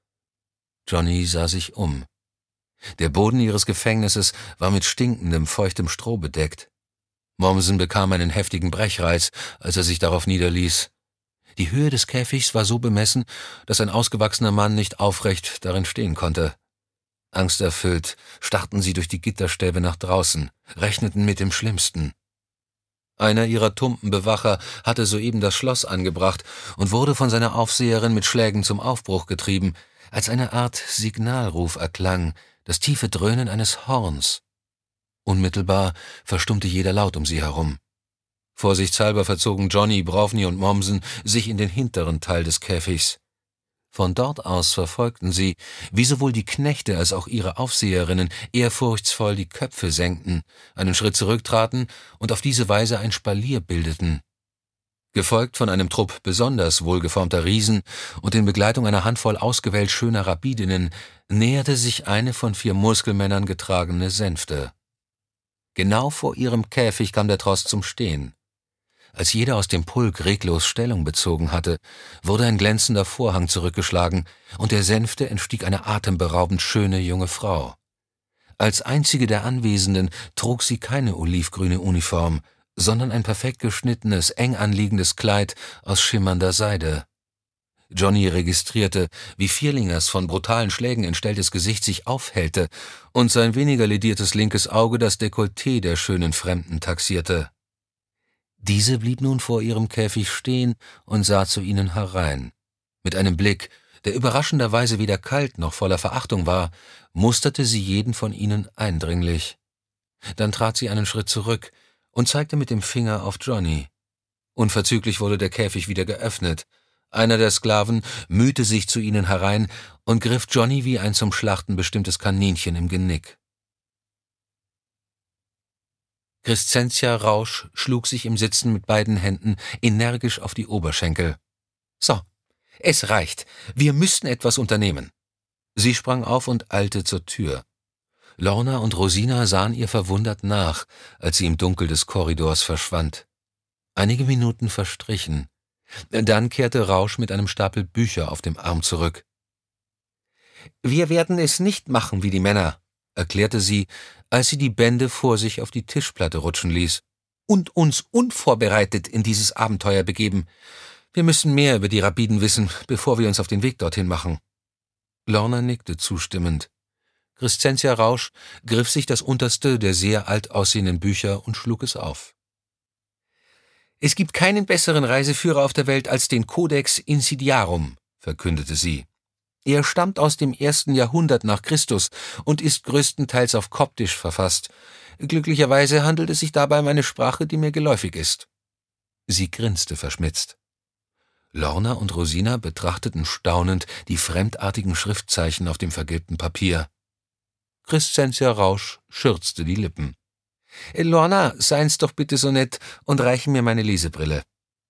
Johnny sah sich um. Der Boden ihres Gefängnisses war mit stinkendem, feuchtem Stroh bedeckt. Mommsen bekam einen heftigen Brechreiz, als er sich darauf niederließ. Die Höhe des Käfigs war so bemessen, dass ein ausgewachsener Mann nicht aufrecht darin stehen konnte. Angsterfüllt starrten sie durch die Gitterstäbe nach draußen, rechneten mit dem Schlimmsten. Einer ihrer tumpen Bewacher hatte soeben das Schloss angebracht und wurde von seiner Aufseherin mit Schlägen zum Aufbruch getrieben, als eine Art Signalruf erklang, das tiefe Dröhnen eines Horns. Unmittelbar verstummte jeder Laut um sie herum. Vorsichtshalber verzogen Johnny, Brovny und Mommsen sich in den hinteren Teil des Käfigs. Von dort aus verfolgten sie, wie sowohl die Knechte als auch ihre Aufseherinnen ehrfurchtsvoll die Köpfe senkten, einen Schritt zurücktraten und auf diese Weise ein Spalier bildeten. Gefolgt von einem Trupp besonders wohlgeformter Riesen und in Begleitung einer Handvoll ausgewählt schöner Rabidinnen näherte sich eine von 4 Muskelmännern getragene Sänfte. Genau vor ihrem Käfig kam der Tross zum Stehen. Als jeder aus dem Pulk reglos Stellung bezogen hatte, wurde ein glänzender Vorhang zurückgeschlagen und der Sänfte entstieg eine atemberaubend schöne junge Frau. Als einzige der Anwesenden trug sie keine olivgrüne Uniform, sondern ein perfekt geschnittenes, eng anliegendes Kleid aus schimmernder Seide. Johnny registrierte, wie Vierlingers von brutalen Schlägen entstelltes Gesicht sich aufhellte und sein weniger lediertes linkes Auge das Dekolleté der schönen Fremden taxierte. Diese blieb nun vor ihrem Käfig stehen und sah zu ihnen herein. Mit einem Blick, der überraschenderweise weder kalt noch voller Verachtung war, musterte sie jeden von ihnen eindringlich. Dann trat sie einen Schritt zurück und zeigte mit dem Finger auf Johnny. Unverzüglich wurde der Käfig wieder geöffnet. Einer der Sklaven mühte sich zu ihnen herein und griff Johnny wie ein zum Schlachten bestimmtes Kaninchen im Genick. Crescentia Rausch schlug sich im Sitzen mit beiden Händen energisch auf die Oberschenkel. »So, es reicht. Wir müssen etwas unternehmen.« Sie sprang auf und eilte zur Tür. Lorna und Rosina sahen ihr verwundert nach, als sie im Dunkel des Korridors verschwand. Einige Minuten verstrichen. Dann kehrte Rausch mit einem Stapel Bücher auf dem Arm zurück. »Wir werden es nicht machen wie die Männer«, erklärte sie, als sie die Bände vor sich auf die Tischplatte rutschen ließ, »und uns unvorbereitet in dieses Abenteuer begeben. Wir müssen mehr über die Rabbiden wissen, bevor wir uns auf den Weg dorthin machen.« Lorna nickte zustimmend. Crescentia Rausch griff sich das unterste der sehr alt aussehenden Bücher und schlug es auf. »Es gibt keinen besseren Reiseführer auf der Welt als den Codex Insidiarum«, verkündete sie. »Er stammt aus dem 1. Jahrhundert nach Christus und ist größtenteils auf Koptisch verfasst. Glücklicherweise handelt es sich dabei um eine Sprache, die mir geläufig ist.« Sie grinste verschmitzt. Lorna und Rosina betrachteten staunend die fremdartigen Schriftzeichen auf dem vergilbten Papier. Crescentia Rausch schürzte die Lippen. »Lorna, seien's doch bitte so nett und reichen mir meine Lesebrille.«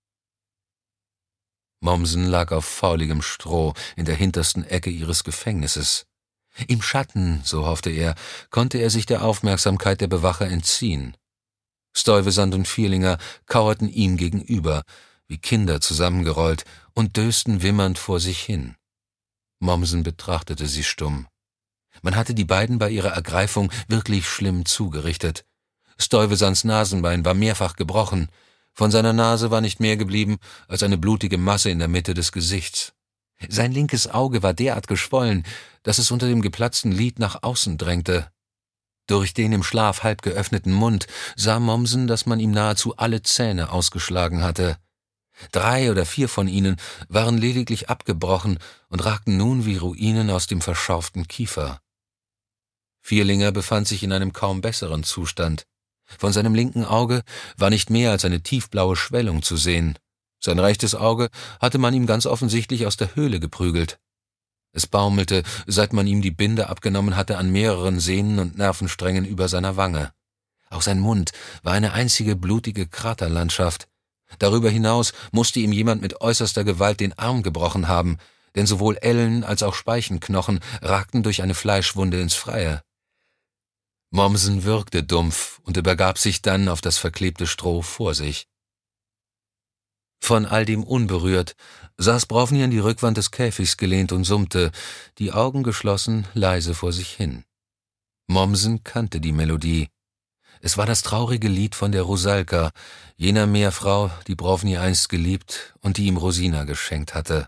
Mommsen lag auf fauligem Stroh in der hintersten Ecke ihres Gefängnisses. Im Schatten, so hoffte er, konnte er sich der Aufmerksamkeit der Bewacher entziehen. Stuyvesant und Vierlinger kauerten ihm gegenüber, wie Kinder zusammengerollt, und dösten wimmernd vor sich hin. Mommsen betrachtete sie stumm. Man hatte die beiden bei ihrer Ergreifung wirklich schlimm zugerichtet. Stuyvesants Nasenbein war mehrfach gebrochen. Von seiner Nase war nicht mehr geblieben als eine blutige Masse in der Mitte des Gesichts. Sein linkes Auge war derart geschwollen, dass es unter dem geplatzten Lid nach außen drängte. Durch den im Schlaf halb geöffneten Mund sah Mommsen, dass man ihm nahezu alle Zähne ausgeschlagen hatte. 3 oder 4 von ihnen waren lediglich abgebrochen und ragten nun wie Ruinen aus dem verschauften Kiefer. Vierlinger befand sich in einem kaum besseren Zustand. Von seinem linken Auge war nicht mehr als eine tiefblaue Schwellung zu sehen. Sein rechtes Auge hatte man ihm ganz offensichtlich aus der Höhle geprügelt. Es baumelte, seit man ihm die Binde abgenommen hatte, an mehreren Sehnen und Nervensträngen über seiner Wange. Auch sein Mund war eine einzige blutige Kraterlandschaft. Darüber hinaus musste ihm jemand mit äußerster Gewalt den Arm gebrochen haben, denn sowohl Ellen als auch Speichenknochen ragten durch eine Fleischwunde ins Freie. Mommsen würgte dumpf und übergab sich dann auf das verklebte Stroh vor sich. Von all dem unberührt saß Brovny an die Rückwand des Käfigs gelehnt und summte, die Augen geschlossen, leise vor sich hin. Mommsen kannte die Melodie. Es war das traurige Lied von der Rusalka, jener Meerfrau, die Brovny einst geliebt und die ihm Rosina geschenkt hatte.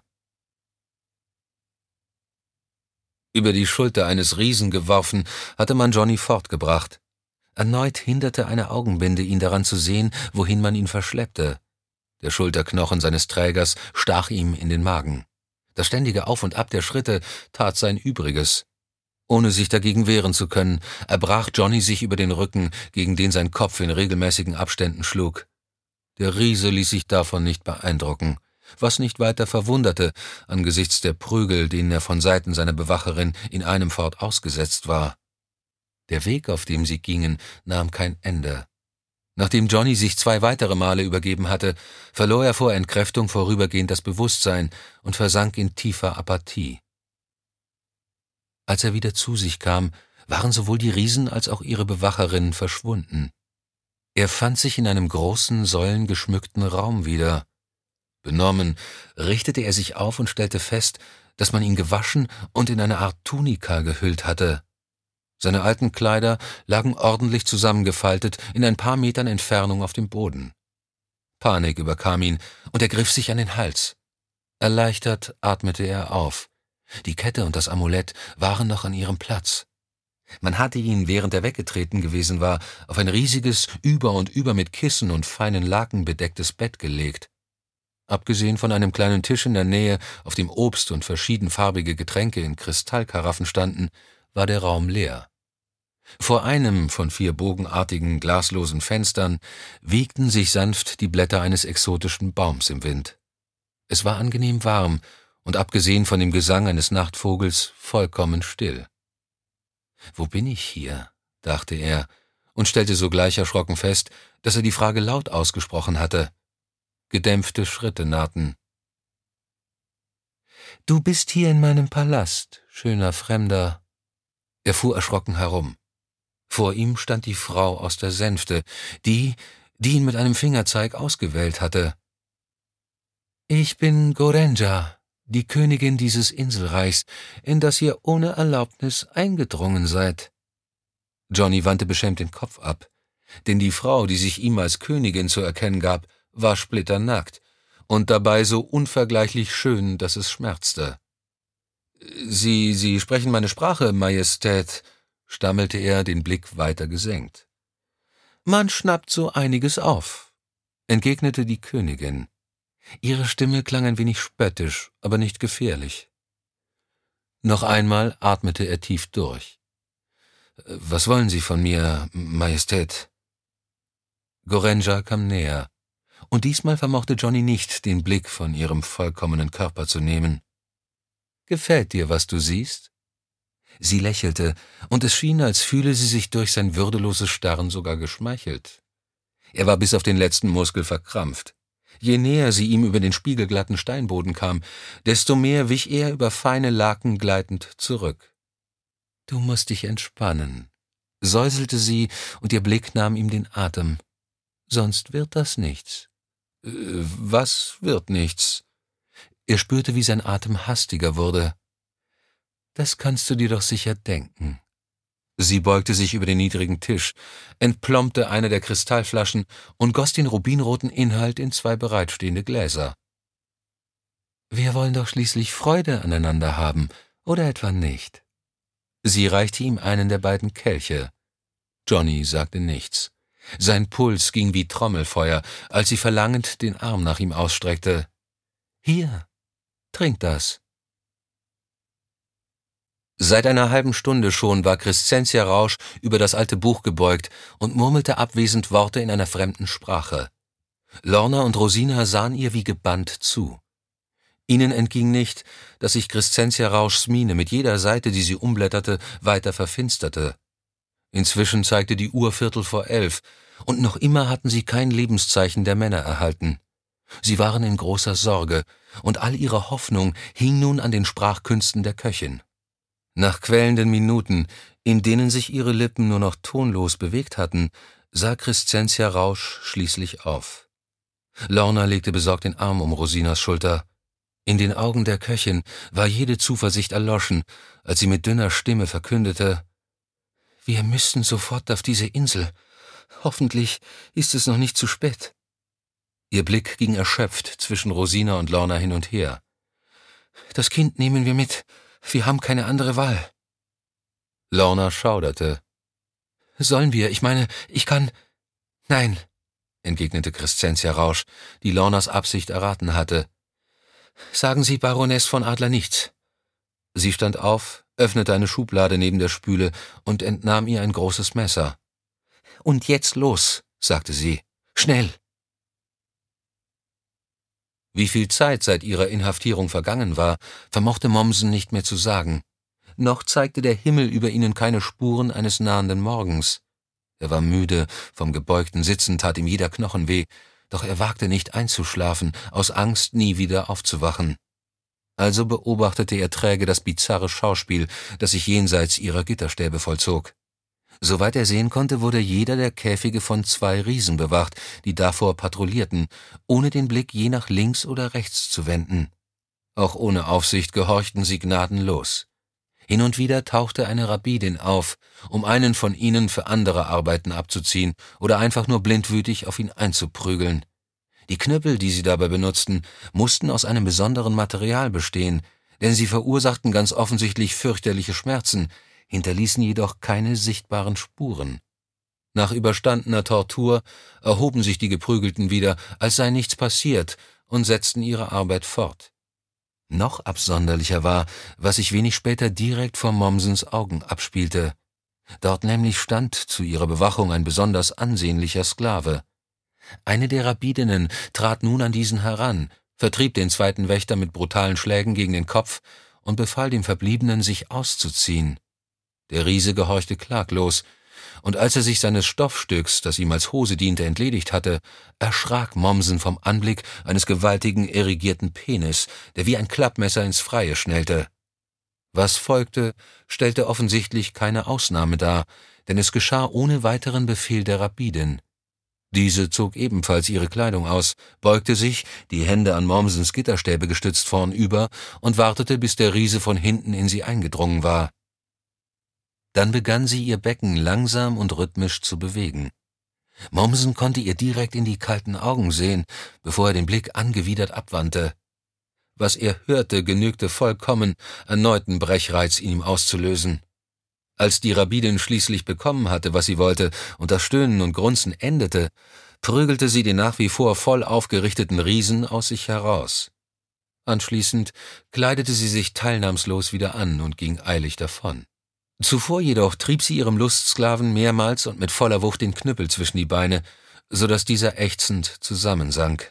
Über die Schulter eines Riesen geworfen, hatte man Johnny fortgebracht. Erneut hinderte eine Augenbinde ihn daran zu sehen, wohin man ihn verschleppte. Der Schulterknochen seines Trägers stach ihm in den Magen. Das ständige Auf und Ab der Schritte tat sein Übriges. Ohne sich dagegen wehren zu können, erbrach Johnny sich über den Rücken, gegen den sein Kopf in regelmäßigen Abständen schlug. Der Riese ließ sich davon nicht beeindrucken, was nicht weiter verwunderte, angesichts der Prügel, denen er von Seiten seiner Bewacherin in einem fort ausgesetzt war. Der Weg, auf dem sie gingen, nahm kein Ende. Nachdem Johnny sich 2 weitere Male übergeben hatte, verlor er vor Entkräftung vorübergehend das Bewusstsein und versank in tiefer Apathie. Als er wieder zu sich kam, waren sowohl die Riesen als auch ihre Bewacherin verschwunden. Er fand sich in einem großen, säulengeschmückten Raum wieder. Benommen richtete er sich auf und stellte fest, dass man ihn gewaschen und in eine Art Tunika gehüllt hatte. Seine alten Kleider lagen ordentlich zusammengefaltet in ein paar Metern Entfernung auf dem Boden. Panik überkam ihn, und er griff sich an den Hals. Erleichtert atmete er auf. Die Kette und das Amulett waren noch an ihrem Platz. Man hatte ihn, während er weggetreten gewesen war, auf ein riesiges, über und über mit Kissen und feinen Laken bedecktes Bett gelegt. Abgesehen von einem kleinen Tisch in der Nähe, auf dem Obst und verschiedenfarbige Getränke in Kristallkaraffen standen, war der Raum leer. Vor einem von 4 bogenartigen, glaslosen Fenstern wiegten sich sanft die Blätter eines exotischen Baums im Wind. Es war angenehm warm und abgesehen von dem Gesang eines Nachtvogels vollkommen still. »Wo bin ich hier?« dachte er und stellte sogleich erschrocken fest, dass er die Frage laut ausgesprochen hatte. Gedämpfte Schritte nahten. »Du bist hier in meinem Palast, schöner Fremder.« Er fuhr erschrocken herum. Vor ihm stand die Frau aus der Sänfte, die ihn mit einem Fingerzeig ausgewählt hatte. »Ich bin Gorenja, die Königin dieses Inselreichs, in das ihr ohne Erlaubnis eingedrungen seid.« Johnny wandte beschämt den Kopf ab, denn die Frau, die sich ihm als Königin zu erkennen gab, war splitternackt und dabei so unvergleichlich schön, dass es schmerzte. »Sie sprechen meine Sprache, Majestät«, stammelte er, den Blick weiter gesenkt. »Man schnappt so einiges auf«, entgegnete die Königin. Ihre Stimme klang ein wenig spöttisch, aber nicht gefährlich. Noch einmal atmete er tief durch. »Was wollen Sie von mir, Majestät?« Gorenja kam näher, und diesmal vermochte Johnny nicht, den Blick von ihrem vollkommenen Körper zu nehmen. »Gefällt dir, was du siehst?« Sie lächelte, und es schien, als fühle sie sich durch sein würdeloses Starren sogar geschmeichelt. Er war bis auf den letzten Muskel verkrampft. Je näher sie ihm über den spiegelglatten Steinboden kam, desto mehr wich er über feine Laken gleitend zurück. »Du musst dich entspannen«, säuselte sie, und ihr Blick nahm ihm den Atem. »Sonst wird das nichts.« »Was wird nichts?« Er spürte, wie sein Atem hastiger wurde. »Das kannst du dir doch sicher denken.« Sie beugte sich über den niedrigen Tisch, entplombte eine der Kristallflaschen und goss den rubinroten Inhalt in 2 bereitstehende Gläser. »Wir wollen doch schließlich Freude aneinander haben, oder etwa nicht?« Sie reichte ihm einen der beiden Kelche. Johnny sagte nichts. Sein Puls ging wie Trommelfeuer, als sie verlangend den Arm nach ihm ausstreckte. »Hier, trink das.« Seit einer halben Stunde schon war Crescentia Rausch über das alte Buch gebeugt und murmelte abwesend Worte in einer fremden Sprache. Lorna und Rosina sahen ihr wie gebannt zu. Ihnen entging nicht, dass sich Crescentia Rauschs Miene mit jeder Seite, die sie umblätterte, weiter verfinsterte. Inzwischen zeigte die Uhr 11:15, und noch immer hatten sie kein Lebenszeichen der Männer erhalten. Sie waren in großer Sorge, und all ihre Hoffnung hing nun an den Sprachkünsten der Köchin. Nach quälenden Minuten, in denen sich ihre Lippen nur noch tonlos bewegt hatten, sah Crescentia Rausch schließlich auf. Lorna legte besorgt den Arm um Rosinas Schulter. In den Augen der Köchin war jede Zuversicht erloschen, als sie mit dünner Stimme verkündete: »Wir müssen sofort auf diese Insel. Hoffentlich ist es noch nicht zu spät.« Ihr Blick ging erschöpft zwischen Rosina und Lorna hin und her. »Das Kind nehmen wir mit. Wir haben keine andere Wahl.« Lorna schauderte. »Sollen wir? Ich meine, ich kann...« »Nein«, entgegnete Crescentia Rausch, die Lornas Absicht erraten hatte. »Sagen Sie Baroness von Adler nichts.« Sie stand auf, öffnete eine Schublade neben der Spüle und entnahm ihr ein großes Messer. »Und jetzt los«, sagte sie. »Schnell!« Wie viel Zeit seit ihrer Inhaftierung vergangen war, vermochte Mommsen nicht mehr zu sagen. Noch zeigte der Himmel über ihnen keine Spuren eines nahenden Morgens. Er war müde, vom gebeugten Sitzen tat ihm jeder Knochen weh, doch er wagte nicht einzuschlafen, aus Angst, nie wieder aufzuwachen. Also beobachtete er träge das bizarre Schauspiel, das sich jenseits ihrer Gitterstäbe vollzog. Soweit er sehen konnte, wurde jeder der Käfige von 2 Riesen bewacht, die davor patrouillierten, ohne den Blick je nach links oder rechts zu wenden. Auch ohne Aufsicht gehorchten sie gnadenlos. Hin und wieder tauchte eine Rabbidin auf, um einen von ihnen für andere Arbeiten abzuziehen oder einfach nur blindwütig auf ihn einzuprügeln. Die Knüppel, die sie dabei benutzten, mussten aus einem besonderen Material bestehen, denn sie verursachten ganz offensichtlich fürchterliche Schmerzen, hinterließen jedoch keine sichtbaren Spuren. Nach überstandener Tortur erhoben sich die Geprügelten wieder, als sei nichts passiert, und setzten ihre Arbeit fort. Noch absonderlicher war, was sich wenig später direkt vor Mommsens Augen abspielte. Dort nämlich stand zu ihrer Bewachung ein besonders ansehnlicher Sklave. Eine der Rabbidinnen trat nun an diesen heran, vertrieb den zweiten Wächter mit brutalen Schlägen gegen den Kopf und befahl dem Verbliebenen, sich auszuziehen. Der Riese gehorchte klaglos, und als er sich seines Stoffstücks, das ihm als Hose diente, entledigt hatte, erschrak Mommsen vom Anblick eines gewaltigen, erigierten Penis, der wie ein Klappmesser ins Freie schnellte. Was folgte, stellte offensichtlich keine Ausnahme dar, denn es geschah ohne weiteren Befehl der Rabbidin. Diese zog ebenfalls ihre Kleidung aus, beugte sich, die Hände an Mommsens Gitterstäbe gestützt vornüber, und wartete, bis der Riese von hinten in sie eingedrungen war. Dann begann sie ihr Becken langsam und rhythmisch zu bewegen. Mommsen konnte ihr direkt in die kalten Augen sehen, bevor er den Blick angewidert abwandte. Was er hörte, genügte vollkommen, erneuten Brechreiz in ihm auszulösen. Als die Rabbidin schließlich bekommen hatte, was sie wollte, und das Stöhnen und Grunzen endete, prügelte sie den nach wie vor voll aufgerichteten Riesen aus sich heraus. Anschließend kleidete sie sich teilnahmslos wieder an und ging eilig davon. Zuvor jedoch trieb sie ihrem Lustsklaven mehrmals und mit voller Wucht den Knüppel zwischen die Beine, so dass dieser ächzend zusammensank.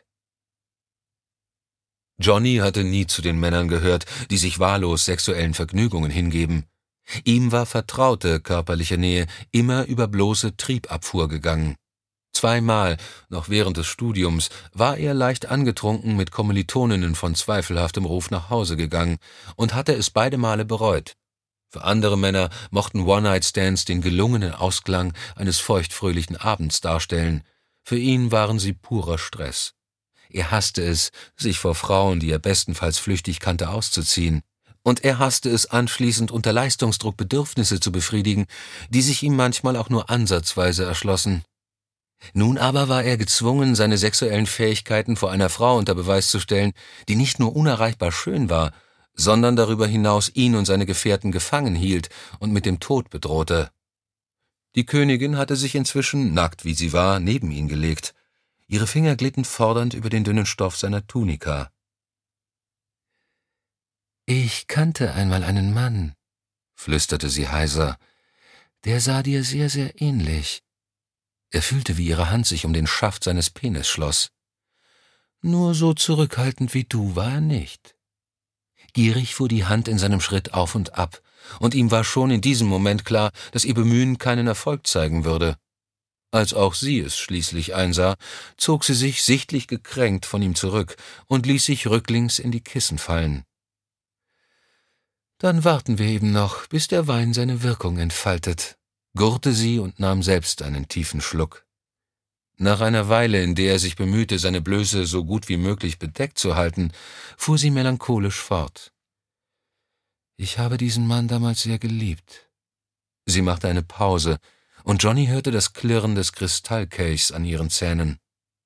Johnny hatte nie zu den Männern gehört, die sich wahllos sexuellen Vergnügungen hingeben. Ihm war vertraute körperliche Nähe immer über bloße Triebabfuhr gegangen. Zweimal, noch während des Studiums, war er leicht angetrunken mit Kommilitoninnen von zweifelhaftem Ruf nach Hause gegangen und hatte es beide Male bereut. Für andere Männer mochten One-Night-Stands den gelungenen Ausklang eines feuchtfröhlichen Abends darstellen. Für ihn waren sie purer Stress. Er hasste es, sich vor Frauen, die er bestenfalls flüchtig kannte, auszuziehen. Und er hasste es anschließend unter Leistungsdruck Bedürfnisse zu befriedigen, die sich ihm manchmal auch nur ansatzweise erschlossen. Nun aber war er gezwungen, seine sexuellen Fähigkeiten vor einer Frau unter Beweis zu stellen, die nicht nur unerreichbar schön war, sondern darüber hinaus ihn und seine Gefährten gefangen hielt und mit dem Tod bedrohte. Die Königin hatte sich inzwischen, nackt wie sie war, neben ihn gelegt. Ihre Finger glitten fordernd über den dünnen Stoff seiner Tunika. »Ich kannte einmal einen Mann«, flüsterte sie heiser, »der sah dir sehr, sehr ähnlich.« Er fühlte, wie ihre Hand sich um den Schaft seines Penis schloss. »Nur so zurückhaltend wie du war er nicht.« Gierig fuhr die Hand in seinem Schritt auf und ab, und ihm war schon in diesem Moment klar, dass ihr Bemühen keinen Erfolg zeigen würde. Als auch sie es schließlich einsah, zog sie sich sichtlich gekränkt von ihm zurück und ließ sich rücklings in die Kissen fallen. »Dann warten wir eben noch, bis der Wein seine Wirkung entfaltet«, gurrte sie und nahm selbst einen tiefen Schluck. Nach einer Weile, in der er sich bemühte, seine Blöße so gut wie möglich bedeckt zu halten, fuhr sie melancholisch fort. »Ich habe diesen Mann damals sehr geliebt.« Sie machte eine Pause, und Johnny hörte das Klirren des Kristallkelchs an ihren Zähnen.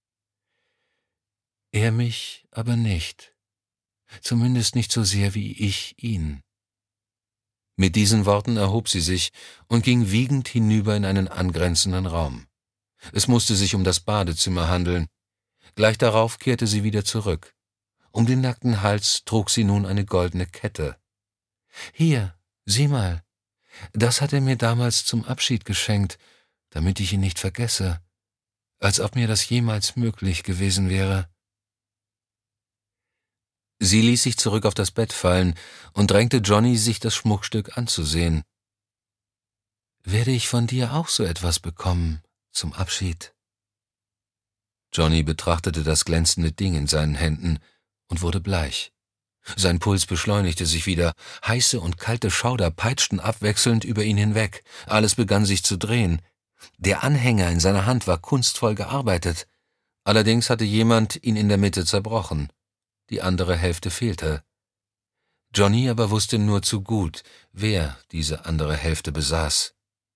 »Er mich aber nicht. Zumindest nicht so sehr wie ich ihn.« Mit diesen Worten erhob sie sich und ging wiegend hinüber in einen angrenzenden Raum. Es musste sich um das Badezimmer handeln. Gleich darauf kehrte sie wieder zurück. Um den nackten Hals trug sie nun eine goldene Kette. »Hier, sieh mal, das hat er mir damals zum Abschied geschenkt, damit ich ihn nicht vergesse, als ob mir das jemals möglich gewesen wäre.« Sie ließ sich zurück auf das Bett fallen und drängte Johnny, sich das Schmuckstück anzusehen. »Werde ich von dir auch so etwas bekommen zum Abschied?« Johnny betrachtete das glänzende Ding in seinen Händen und wurde bleich. Sein Puls beschleunigte sich wieder, heiße und kalte Schauder peitschten abwechselnd über ihn hinweg, alles begann sich zu drehen. Der Anhänger in seiner Hand war kunstvoll gearbeitet, allerdings hatte jemand ihn in der Mitte zerbrochen. Die andere Hälfte fehlte. Johnny aber wusste nur zu gut, wer diese andere Hälfte besaß.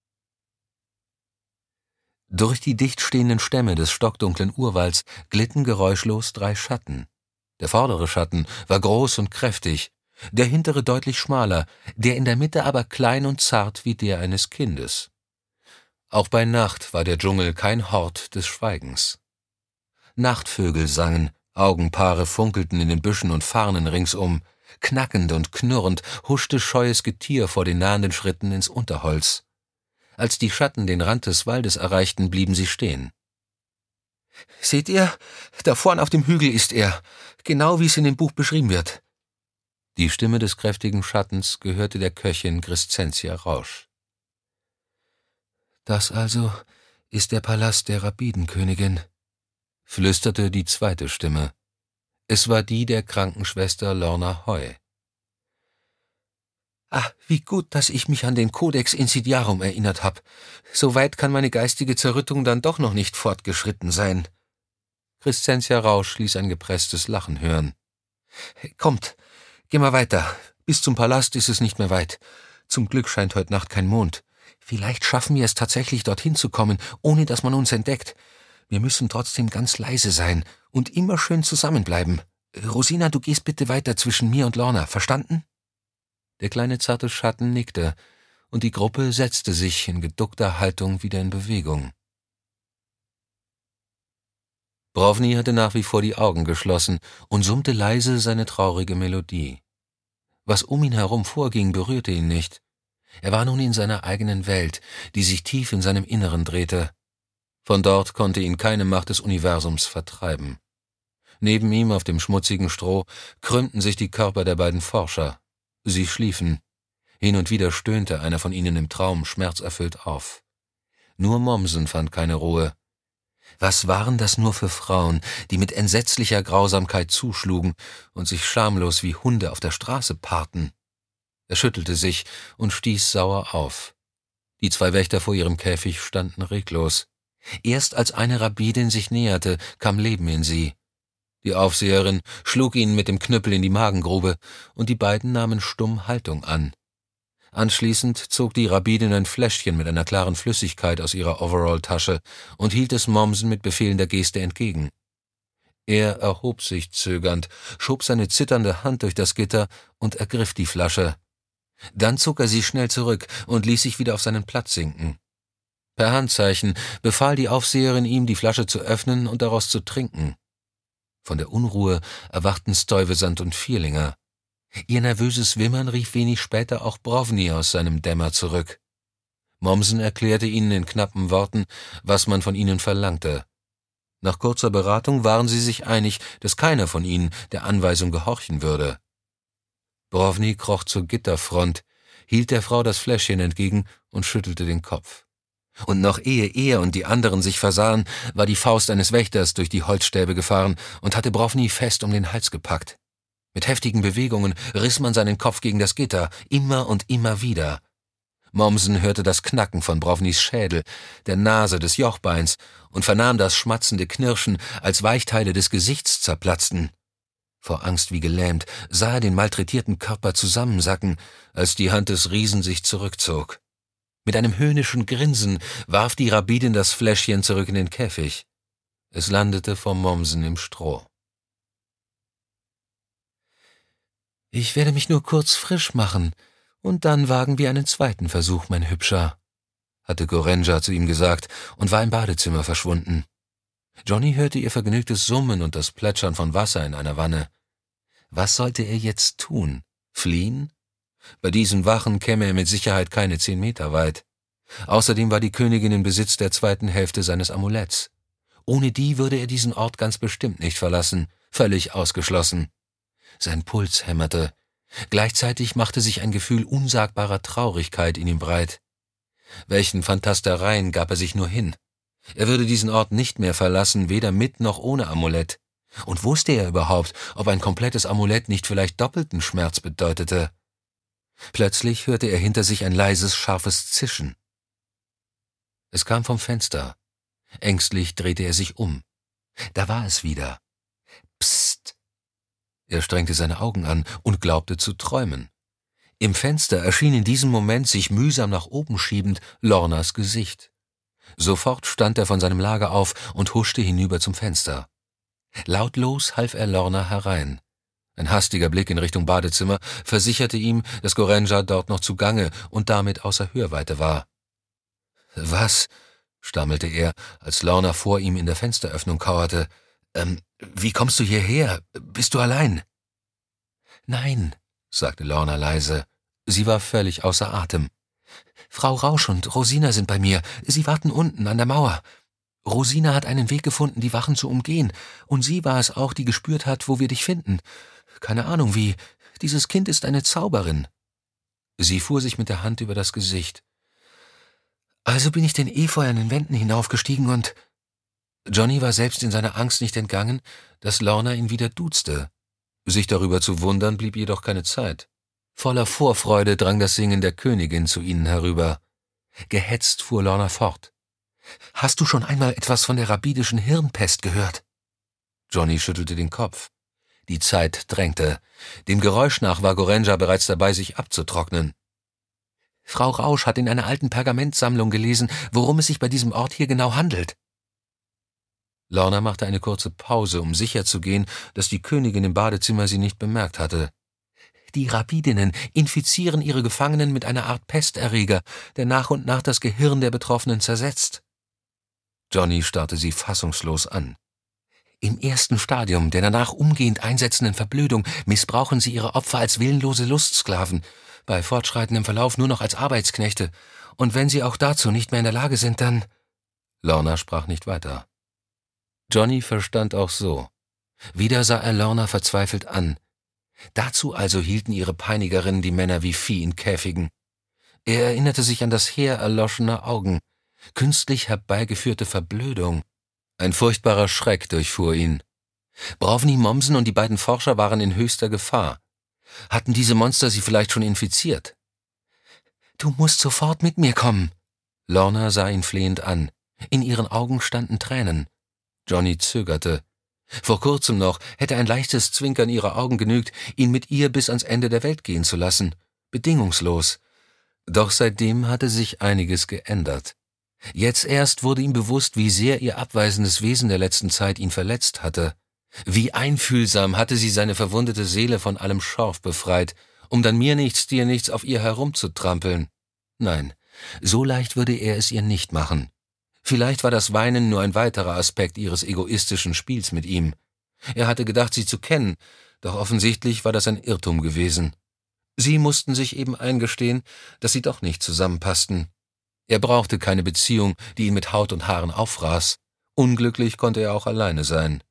Durch die dicht stehenden Stämme des stockdunklen Urwalds glitten geräuschlos 3 Schatten. Der vordere Schatten war groß und kräftig, der hintere deutlich schmaler, der in der Mitte aber klein und zart wie der eines Kindes. Auch bei Nacht war der Dschungel kein Hort des Schweigens. Nachtvögel sangen, Augenpaare funkelten in den Büschen und Farnen ringsum, knackend und knurrend huschte scheues Getier vor den nahenden Schritten ins Unterholz. Als die Schatten den Rand des Waldes erreichten, blieben sie stehen. »Seht ihr? Da vorn auf dem Hügel ist er, genau wie es in dem Buch beschrieben wird.« Die Stimme des kräftigen Schattens gehörte der Köchin Crescentia Rausch. »Das also ist der Palast der Rabidenkönigin«, flüsterte die zweite Stimme. Es war die der Krankenschwester Lorna Hoy. »Ah, wie gut, dass ich mich an den Codex Insidiarum erinnert habe. So weit kann meine geistige Zerrüttung dann doch noch nicht fortgeschritten sein.« Crescentia Rausch ließ ein gepresstes Lachen hören. »Kommt, geh mal weiter. Bis zum Palast ist es nicht mehr weit. Zum Glück scheint heute Nacht kein Mond. Vielleicht schaffen wir es tatsächlich, dorthin zu kommen, ohne dass man uns entdeckt. Wir müssen trotzdem ganz leise sein und immer schön zusammenbleiben. Rosina, du gehst bitte weiter zwischen mir und Lorna, verstanden?« Der kleine zarte Schatten nickte, und die Gruppe setzte sich in geduckter Haltung wieder in Bewegung. Brovny hatte nach wie vor die Augen geschlossen und summte leise seine traurige Melodie. Was um ihn herum vorging, berührte ihn nicht. Er war nun in seiner eigenen Welt, die sich tief in seinem Inneren drehte. Von dort konnte ihn keine Macht des Universums vertreiben. Neben ihm auf dem schmutzigen Stroh krümmten sich die Körper der beiden Forscher. Sie schliefen. Hin und wieder stöhnte einer von ihnen im Traum schmerzerfüllt auf. Nur Mommsen fand keine Ruhe. Was waren das nur für Frauen, die mit entsetzlicher Grausamkeit zuschlugen und sich schamlos wie Hunde auf der Straße paarten? Er schüttelte sich und stieß sauer auf. Die 2 Wächter vor ihrem Käfig standen reglos. Erst als eine Rabbidin sich näherte, kam Leben in sie. Die Aufseherin schlug ihn mit dem Knüppel in die Magengrube, und die beiden nahmen stumm Haltung an. Anschließend zog die Rabbidin ein Fläschchen mit einer klaren Flüssigkeit aus ihrer Overall-Tasche und hielt es Mommsen mit befehlender Geste entgegen. Er erhob sich zögernd, schob seine zitternde Hand durch das Gitter und ergriff die Flasche. Dann zog er sie schnell zurück und ließ sich wieder auf seinen Platz sinken. Per Handzeichen befahl die Aufseherin ihm, die Flasche zu öffnen und daraus zu trinken. Von der Unruhe erwachten Stuyvesant und Vierlinger. Ihr nervöses Wimmern rief wenig später auch Brovny aus seinem Dämmer zurück. Mommsen erklärte ihnen in knappen Worten, was man von ihnen verlangte. Nach kurzer Beratung waren sie sich einig, dass keiner von ihnen der Anweisung gehorchen würde. Brovny kroch zur Gitterfront, hielt der Frau das Fläschchen entgegen und schüttelte den Kopf. Und noch ehe er und die anderen sich versahen, war die Faust eines Wächters durch die Holzstäbe gefahren und hatte Brovny fest um den Hals gepackt. Mit heftigen Bewegungen riss man seinen Kopf gegen das Gitter, immer und immer wieder. Mommsen hörte das Knacken von Brovnys Schädel, der Nase, des Jochbeins und vernahm das schmatzende Knirschen, als Weichteile des Gesichts zerplatzten. Vor Angst wie gelähmt sah er den malträtierten Körper zusammensacken, als die Hand des Riesen sich zurückzog. Mit einem höhnischen Grinsen warf die Rabbidin das Fläschchen zurück in den Käfig. Es landete vor Mommsen im Stroh. »Ich werde mich nur kurz frisch machen, und dann wagen wir einen zweiten Versuch, mein Hübscher«, hatte Gorenja zu ihm gesagt und war im Badezimmer verschwunden. Johnny hörte ihr vergnügtes Summen und das Plätschern von Wasser in einer Wanne. Was sollte er jetzt tun? Fliehen? Bei diesen Wachen käme er mit Sicherheit keine 10 Meter weit. Außerdem war die Königin in Besitz der zweiten Hälfte seines Amuletts. Ohne die würde er diesen Ort ganz bestimmt nicht verlassen, völlig ausgeschlossen. Sein Puls hämmerte. Gleichzeitig machte sich ein Gefühl unsagbarer Traurigkeit in ihm breit. Welchen Fantastereien gab er sich nur hin? Er würde diesen Ort nicht mehr verlassen, weder mit noch ohne Amulett. Und wusste er überhaupt, ob ein komplettes Amulett nicht vielleicht doppelten Schmerz bedeutete? Plötzlich hörte er hinter sich ein leises, scharfes Zischen. Es kam vom Fenster. Ängstlich drehte er sich um. Da war es wieder. Psst! Er strengte seine Augen an und glaubte zu träumen. Im Fenster erschien in diesem Moment, sich mühsam nach oben schiebend, Lornas Gesicht. Sofort stand er von seinem Lager auf und huschte hinüber zum Fenster. Lautlos half er Lorna herein. Ein hastiger Blick in Richtung Badezimmer versicherte ihm, dass Gorenja dort noch zugange und damit außer Hörweite war. »Was?« stammelte er, als Lorna vor ihm in der Fensteröffnung kauerte. »Wie kommst du hierher? Bist du allein?« »Nein«, sagte Lorna leise. Sie war völlig außer Atem. »Frau Rausch und Rosina sind bei mir. Sie warten unten an der Mauer. Rosina hat einen Weg gefunden, die Wachen zu umgehen, und sie war es auch, die gespürt hat, wo wir dich finden. Keine Ahnung wie. Dieses Kind ist eine Zauberin.« Sie fuhr sich mit der Hand über das Gesicht. »Also bin ich den Efeu an den Wänden hinaufgestiegen und...« Johnny war selbst in seiner Angst nicht entgangen, dass Lorna ihn wieder duzte. Sich darüber zu wundern blieb jedoch keine Zeit. Voller Vorfreude drang das Singen der Königin zu ihnen herüber. Gehetzt fuhr Lorna fort. »Hast du schon einmal etwas von der rabidischen Hirnpest gehört?« Johnny schüttelte den Kopf. Die Zeit drängte. Dem Geräusch nach war Gorenja bereits dabei, sich abzutrocknen. »Frau Rausch hat in einer alten Pergamentsammlung gelesen, worum es sich bei diesem Ort hier genau handelt.« Lorna machte eine kurze Pause, um sicherzugehen, dass die Königin im Badezimmer sie nicht bemerkt hatte. »Die Rabidinnen infizieren ihre Gefangenen mit einer Art Pesterreger, der nach und nach das Gehirn der Betroffenen zersetzt.« Johnny starrte sie fassungslos an. »Im ersten Stadium der danach umgehend einsetzenden Verblödung missbrauchen sie ihre Opfer als willenlose Lustsklaven, bei fortschreitendem Verlauf nur noch als Arbeitsknechte, und wenn sie auch dazu nicht mehr in der Lage sind, dann...« Lorna sprach nicht weiter. Johnny verstand auch so. Wieder sah er Lorna verzweifelt an. Dazu also hielten ihre Peinigerinnen die Männer wie Vieh in Käfigen. Er erinnerte sich an das Heer erloschener Augen, künstlich herbeigeführte Verblödung. Ein furchtbarer Schreck durchfuhr ihn. Brovny Mommsen und die beiden Forscher waren in höchster Gefahr. Hatten diese Monster sie vielleicht schon infiziert? »Du musst sofort mit mir kommen.« Lorna sah ihn flehend an. In ihren Augen standen Tränen. Johnny zögerte. Vor kurzem noch hätte ein leichtes Zwinkern ihrer Augen genügt, ihn mit ihr bis ans Ende der Welt gehen zu lassen. Bedingungslos. Doch seitdem hatte sich einiges geändert. Jetzt erst wurde ihm bewusst, wie sehr ihr abweisendes Wesen der letzten Zeit ihn verletzt hatte. Wie einfühlsam hatte sie seine verwundete Seele von allem Schorf befreit, um dann mir nichts, dir nichts auf ihr herumzutrampeln. Nein, so leicht würde er es ihr nicht machen. Vielleicht war das Weinen nur ein weiterer Aspekt ihres egoistischen Spiels mit ihm. Er hatte gedacht, sie zu kennen, doch offensichtlich war das ein Irrtum gewesen. Sie mussten sich eben eingestehen, dass sie doch nicht zusammenpassten. Er brauchte keine Beziehung, die ihn mit Haut und Haaren auffraß. Unglücklich konnte er auch alleine sein.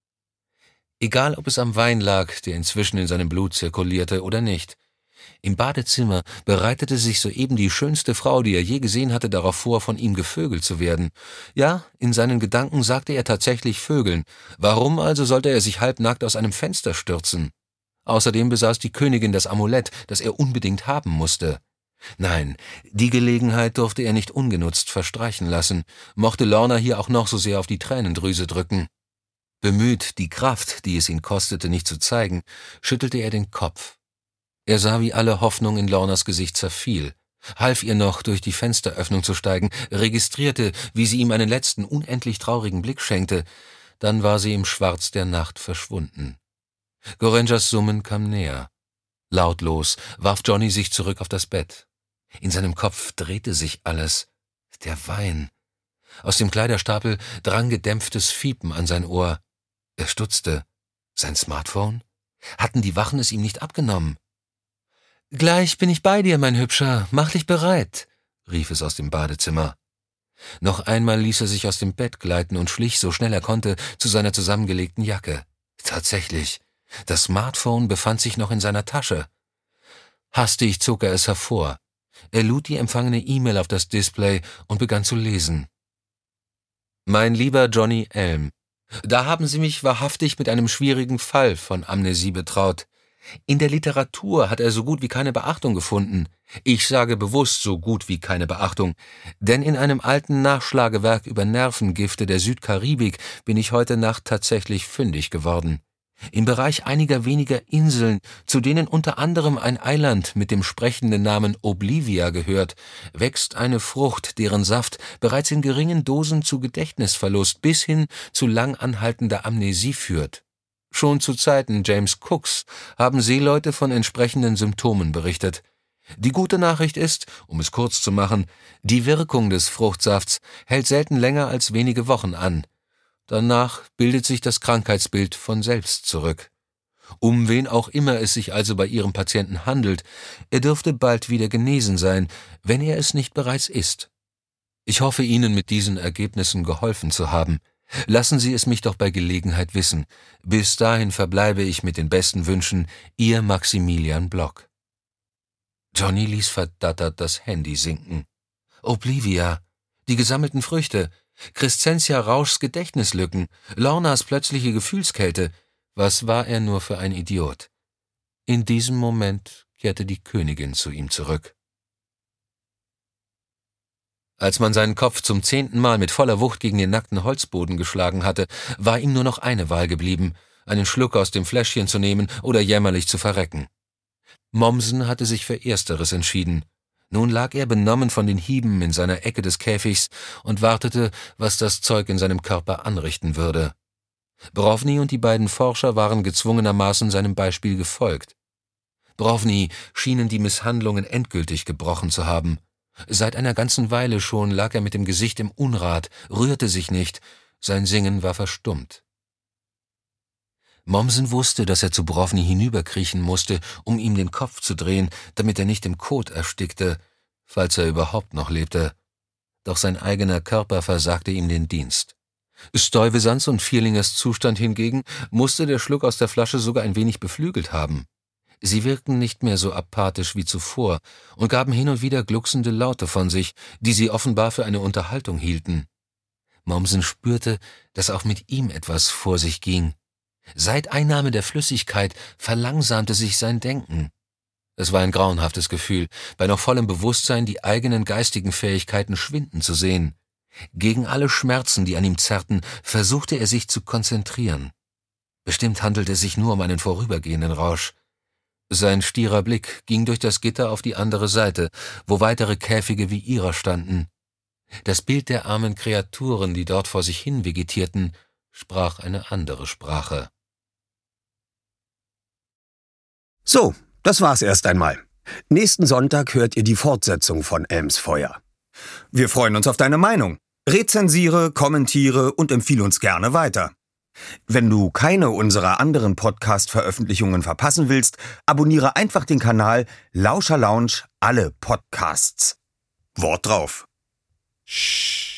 Egal, ob es am Wein lag, der inzwischen in seinem Blut zirkulierte, oder nicht. Im Badezimmer bereitete sich soeben die schönste Frau, die er je gesehen hatte, darauf vor, von ihm gevögelt zu werden. Ja, in seinen Gedanken sagte er tatsächlich vögeln. Warum also sollte er sich halbnackt aus einem Fenster stürzen? Außerdem besaß die Königin das Amulett, das er unbedingt haben musste. Nein, die Gelegenheit durfte er nicht ungenutzt verstreichen lassen, mochte Lorna hier auch noch so sehr auf die Tränendrüse drücken. Bemüht, die Kraft, die es ihn kostete, nicht zu zeigen, schüttelte er den Kopf. Er sah, wie alle Hoffnung in Lornas Gesicht zerfiel, half ihr noch, durch die Fensteröffnung zu steigen, registrierte, wie sie ihm einen letzten, unendlich traurigen Blick schenkte, dann war sie im Schwarz der Nacht verschwunden. Gorenjas Summen kam näher. Lautlos warf Johnny sich zurück auf das Bett. In seinem Kopf drehte sich alles. Der Wein. Aus dem Kleiderstapel drang gedämpftes Fiepen an sein Ohr. Er stutzte. Sein Smartphone? Hatten die Wachen es ihm nicht abgenommen? »Gleich bin ich bei dir, mein Hübscher. Mach dich bereit«, rief es aus dem Badezimmer. Noch einmal ließ er sich aus dem Bett gleiten und schlich, so schnell er konnte, zu seiner zusammengelegten Jacke. Tatsächlich, das Smartphone befand sich noch in seiner Tasche. Hastig zog er es hervor. Er lud die empfangene E-Mail auf das Display und begann zu lesen. »Mein lieber Johnny Elm, da haben Sie mich wahrhaftig mit einem schwierigen Fall von Amnesie betraut. In der Literatur hat er so gut wie keine Beachtung gefunden. Ich sage bewusst so gut wie keine Beachtung, denn in einem alten Nachschlagewerk über Nervengifte der Südkaribik bin ich heute Nacht tatsächlich fündig geworden. Im Bereich einiger weniger Inseln, zu denen unter anderem ein Eiland mit dem sprechenden Namen Oblivia gehört, wächst eine Frucht, deren Saft bereits in geringen Dosen zu Gedächtnisverlust bis hin zu lang anhaltender Amnesie führt. Schon zu Zeiten James Cooks haben Seeleute von entsprechenden Symptomen berichtet. Die gute Nachricht ist, um es kurz zu machen, die Wirkung des Fruchtsafts hält selten länger als wenige Wochen an. Danach bildet sich das Krankheitsbild von selbst zurück. Um wen auch immer es sich also bei Ihrem Patienten handelt, er dürfte bald wieder genesen sein, wenn er es nicht bereits ist. Ich hoffe, Ihnen mit diesen Ergebnissen geholfen zu haben. Lassen Sie es mich doch bei Gelegenheit wissen. Bis dahin verbleibe ich mit den besten Wünschen, Ihr Maximilian Block. Johnny ließ verdattert das Handy sinken. Oblivia, die gesammelten Früchte, Crescentia Rauschs Gedächtnislücken, Lornas plötzliche Gefühlskälte. Was war er nur für ein Idiot? In diesem Moment kehrte die Königin zu ihm zurück. Als man seinen Kopf zum 10. Mal mit voller Wucht gegen den nackten Holzboden geschlagen hatte, war ihm nur noch eine Wahl geblieben, einen Schluck aus dem Fläschchen zu nehmen oder jämmerlich zu verrecken. Mommsen hatte sich für Ersteres entschieden. Nun lag er benommen von den Hieben in seiner Ecke des Käfigs und wartete, was das Zeug in seinem Körper anrichten würde. Brovny und die beiden Forscher waren gezwungenermaßen seinem Beispiel gefolgt. Brovny schienen die Misshandlungen endgültig gebrochen zu haben. Seit einer ganzen Weile schon lag er mit dem Gesicht im Unrat, rührte sich nicht, sein Singen war verstummt. Mommsen wusste, dass er zu Brovny hinüberkriechen musste, um ihm den Kopf zu drehen, damit er nicht im Kot erstickte, falls er überhaupt noch lebte. Doch sein eigener Körper versagte ihm den Dienst. Stuyvesants und Vierlingers Zustand hingegen musste der Schluck aus der Flasche sogar ein wenig beflügelt haben. Sie wirkten nicht mehr so apathisch wie zuvor und gaben hin und wieder glucksende Laute von sich, die sie offenbar für eine Unterhaltung hielten. Mommsen spürte, dass auch mit ihm etwas vor sich ging. Seit Einnahme der Flüssigkeit verlangsamte sich sein Denken. Es war ein grauenhaftes Gefühl, bei noch vollem Bewusstsein die eigenen geistigen Fähigkeiten schwinden zu sehen. Gegen alle Schmerzen, die an ihm zerrten, versuchte er sich zu konzentrieren. Bestimmt handelte es sich nur um einen vorübergehenden Rausch. Sein stierer Blick ging durch das Gitter auf die andere Seite, wo weitere Käfige wie ihrer standen. Das Bild der armen Kreaturen, die dort vor sich hin vegetierten, sprach eine andere Sprache. So, das war's erst einmal. Nächsten Sonntag hört ihr die Fortsetzung von Elmsfeuer. Wir freuen uns auf deine Meinung. Rezensiere, kommentiere und empfehle uns gerne weiter. Wenn du keine unserer anderen Podcast-Veröffentlichungen verpassen willst, abonniere einfach den Kanal Lauscher Lounge alle Podcasts. Wort drauf. Shh.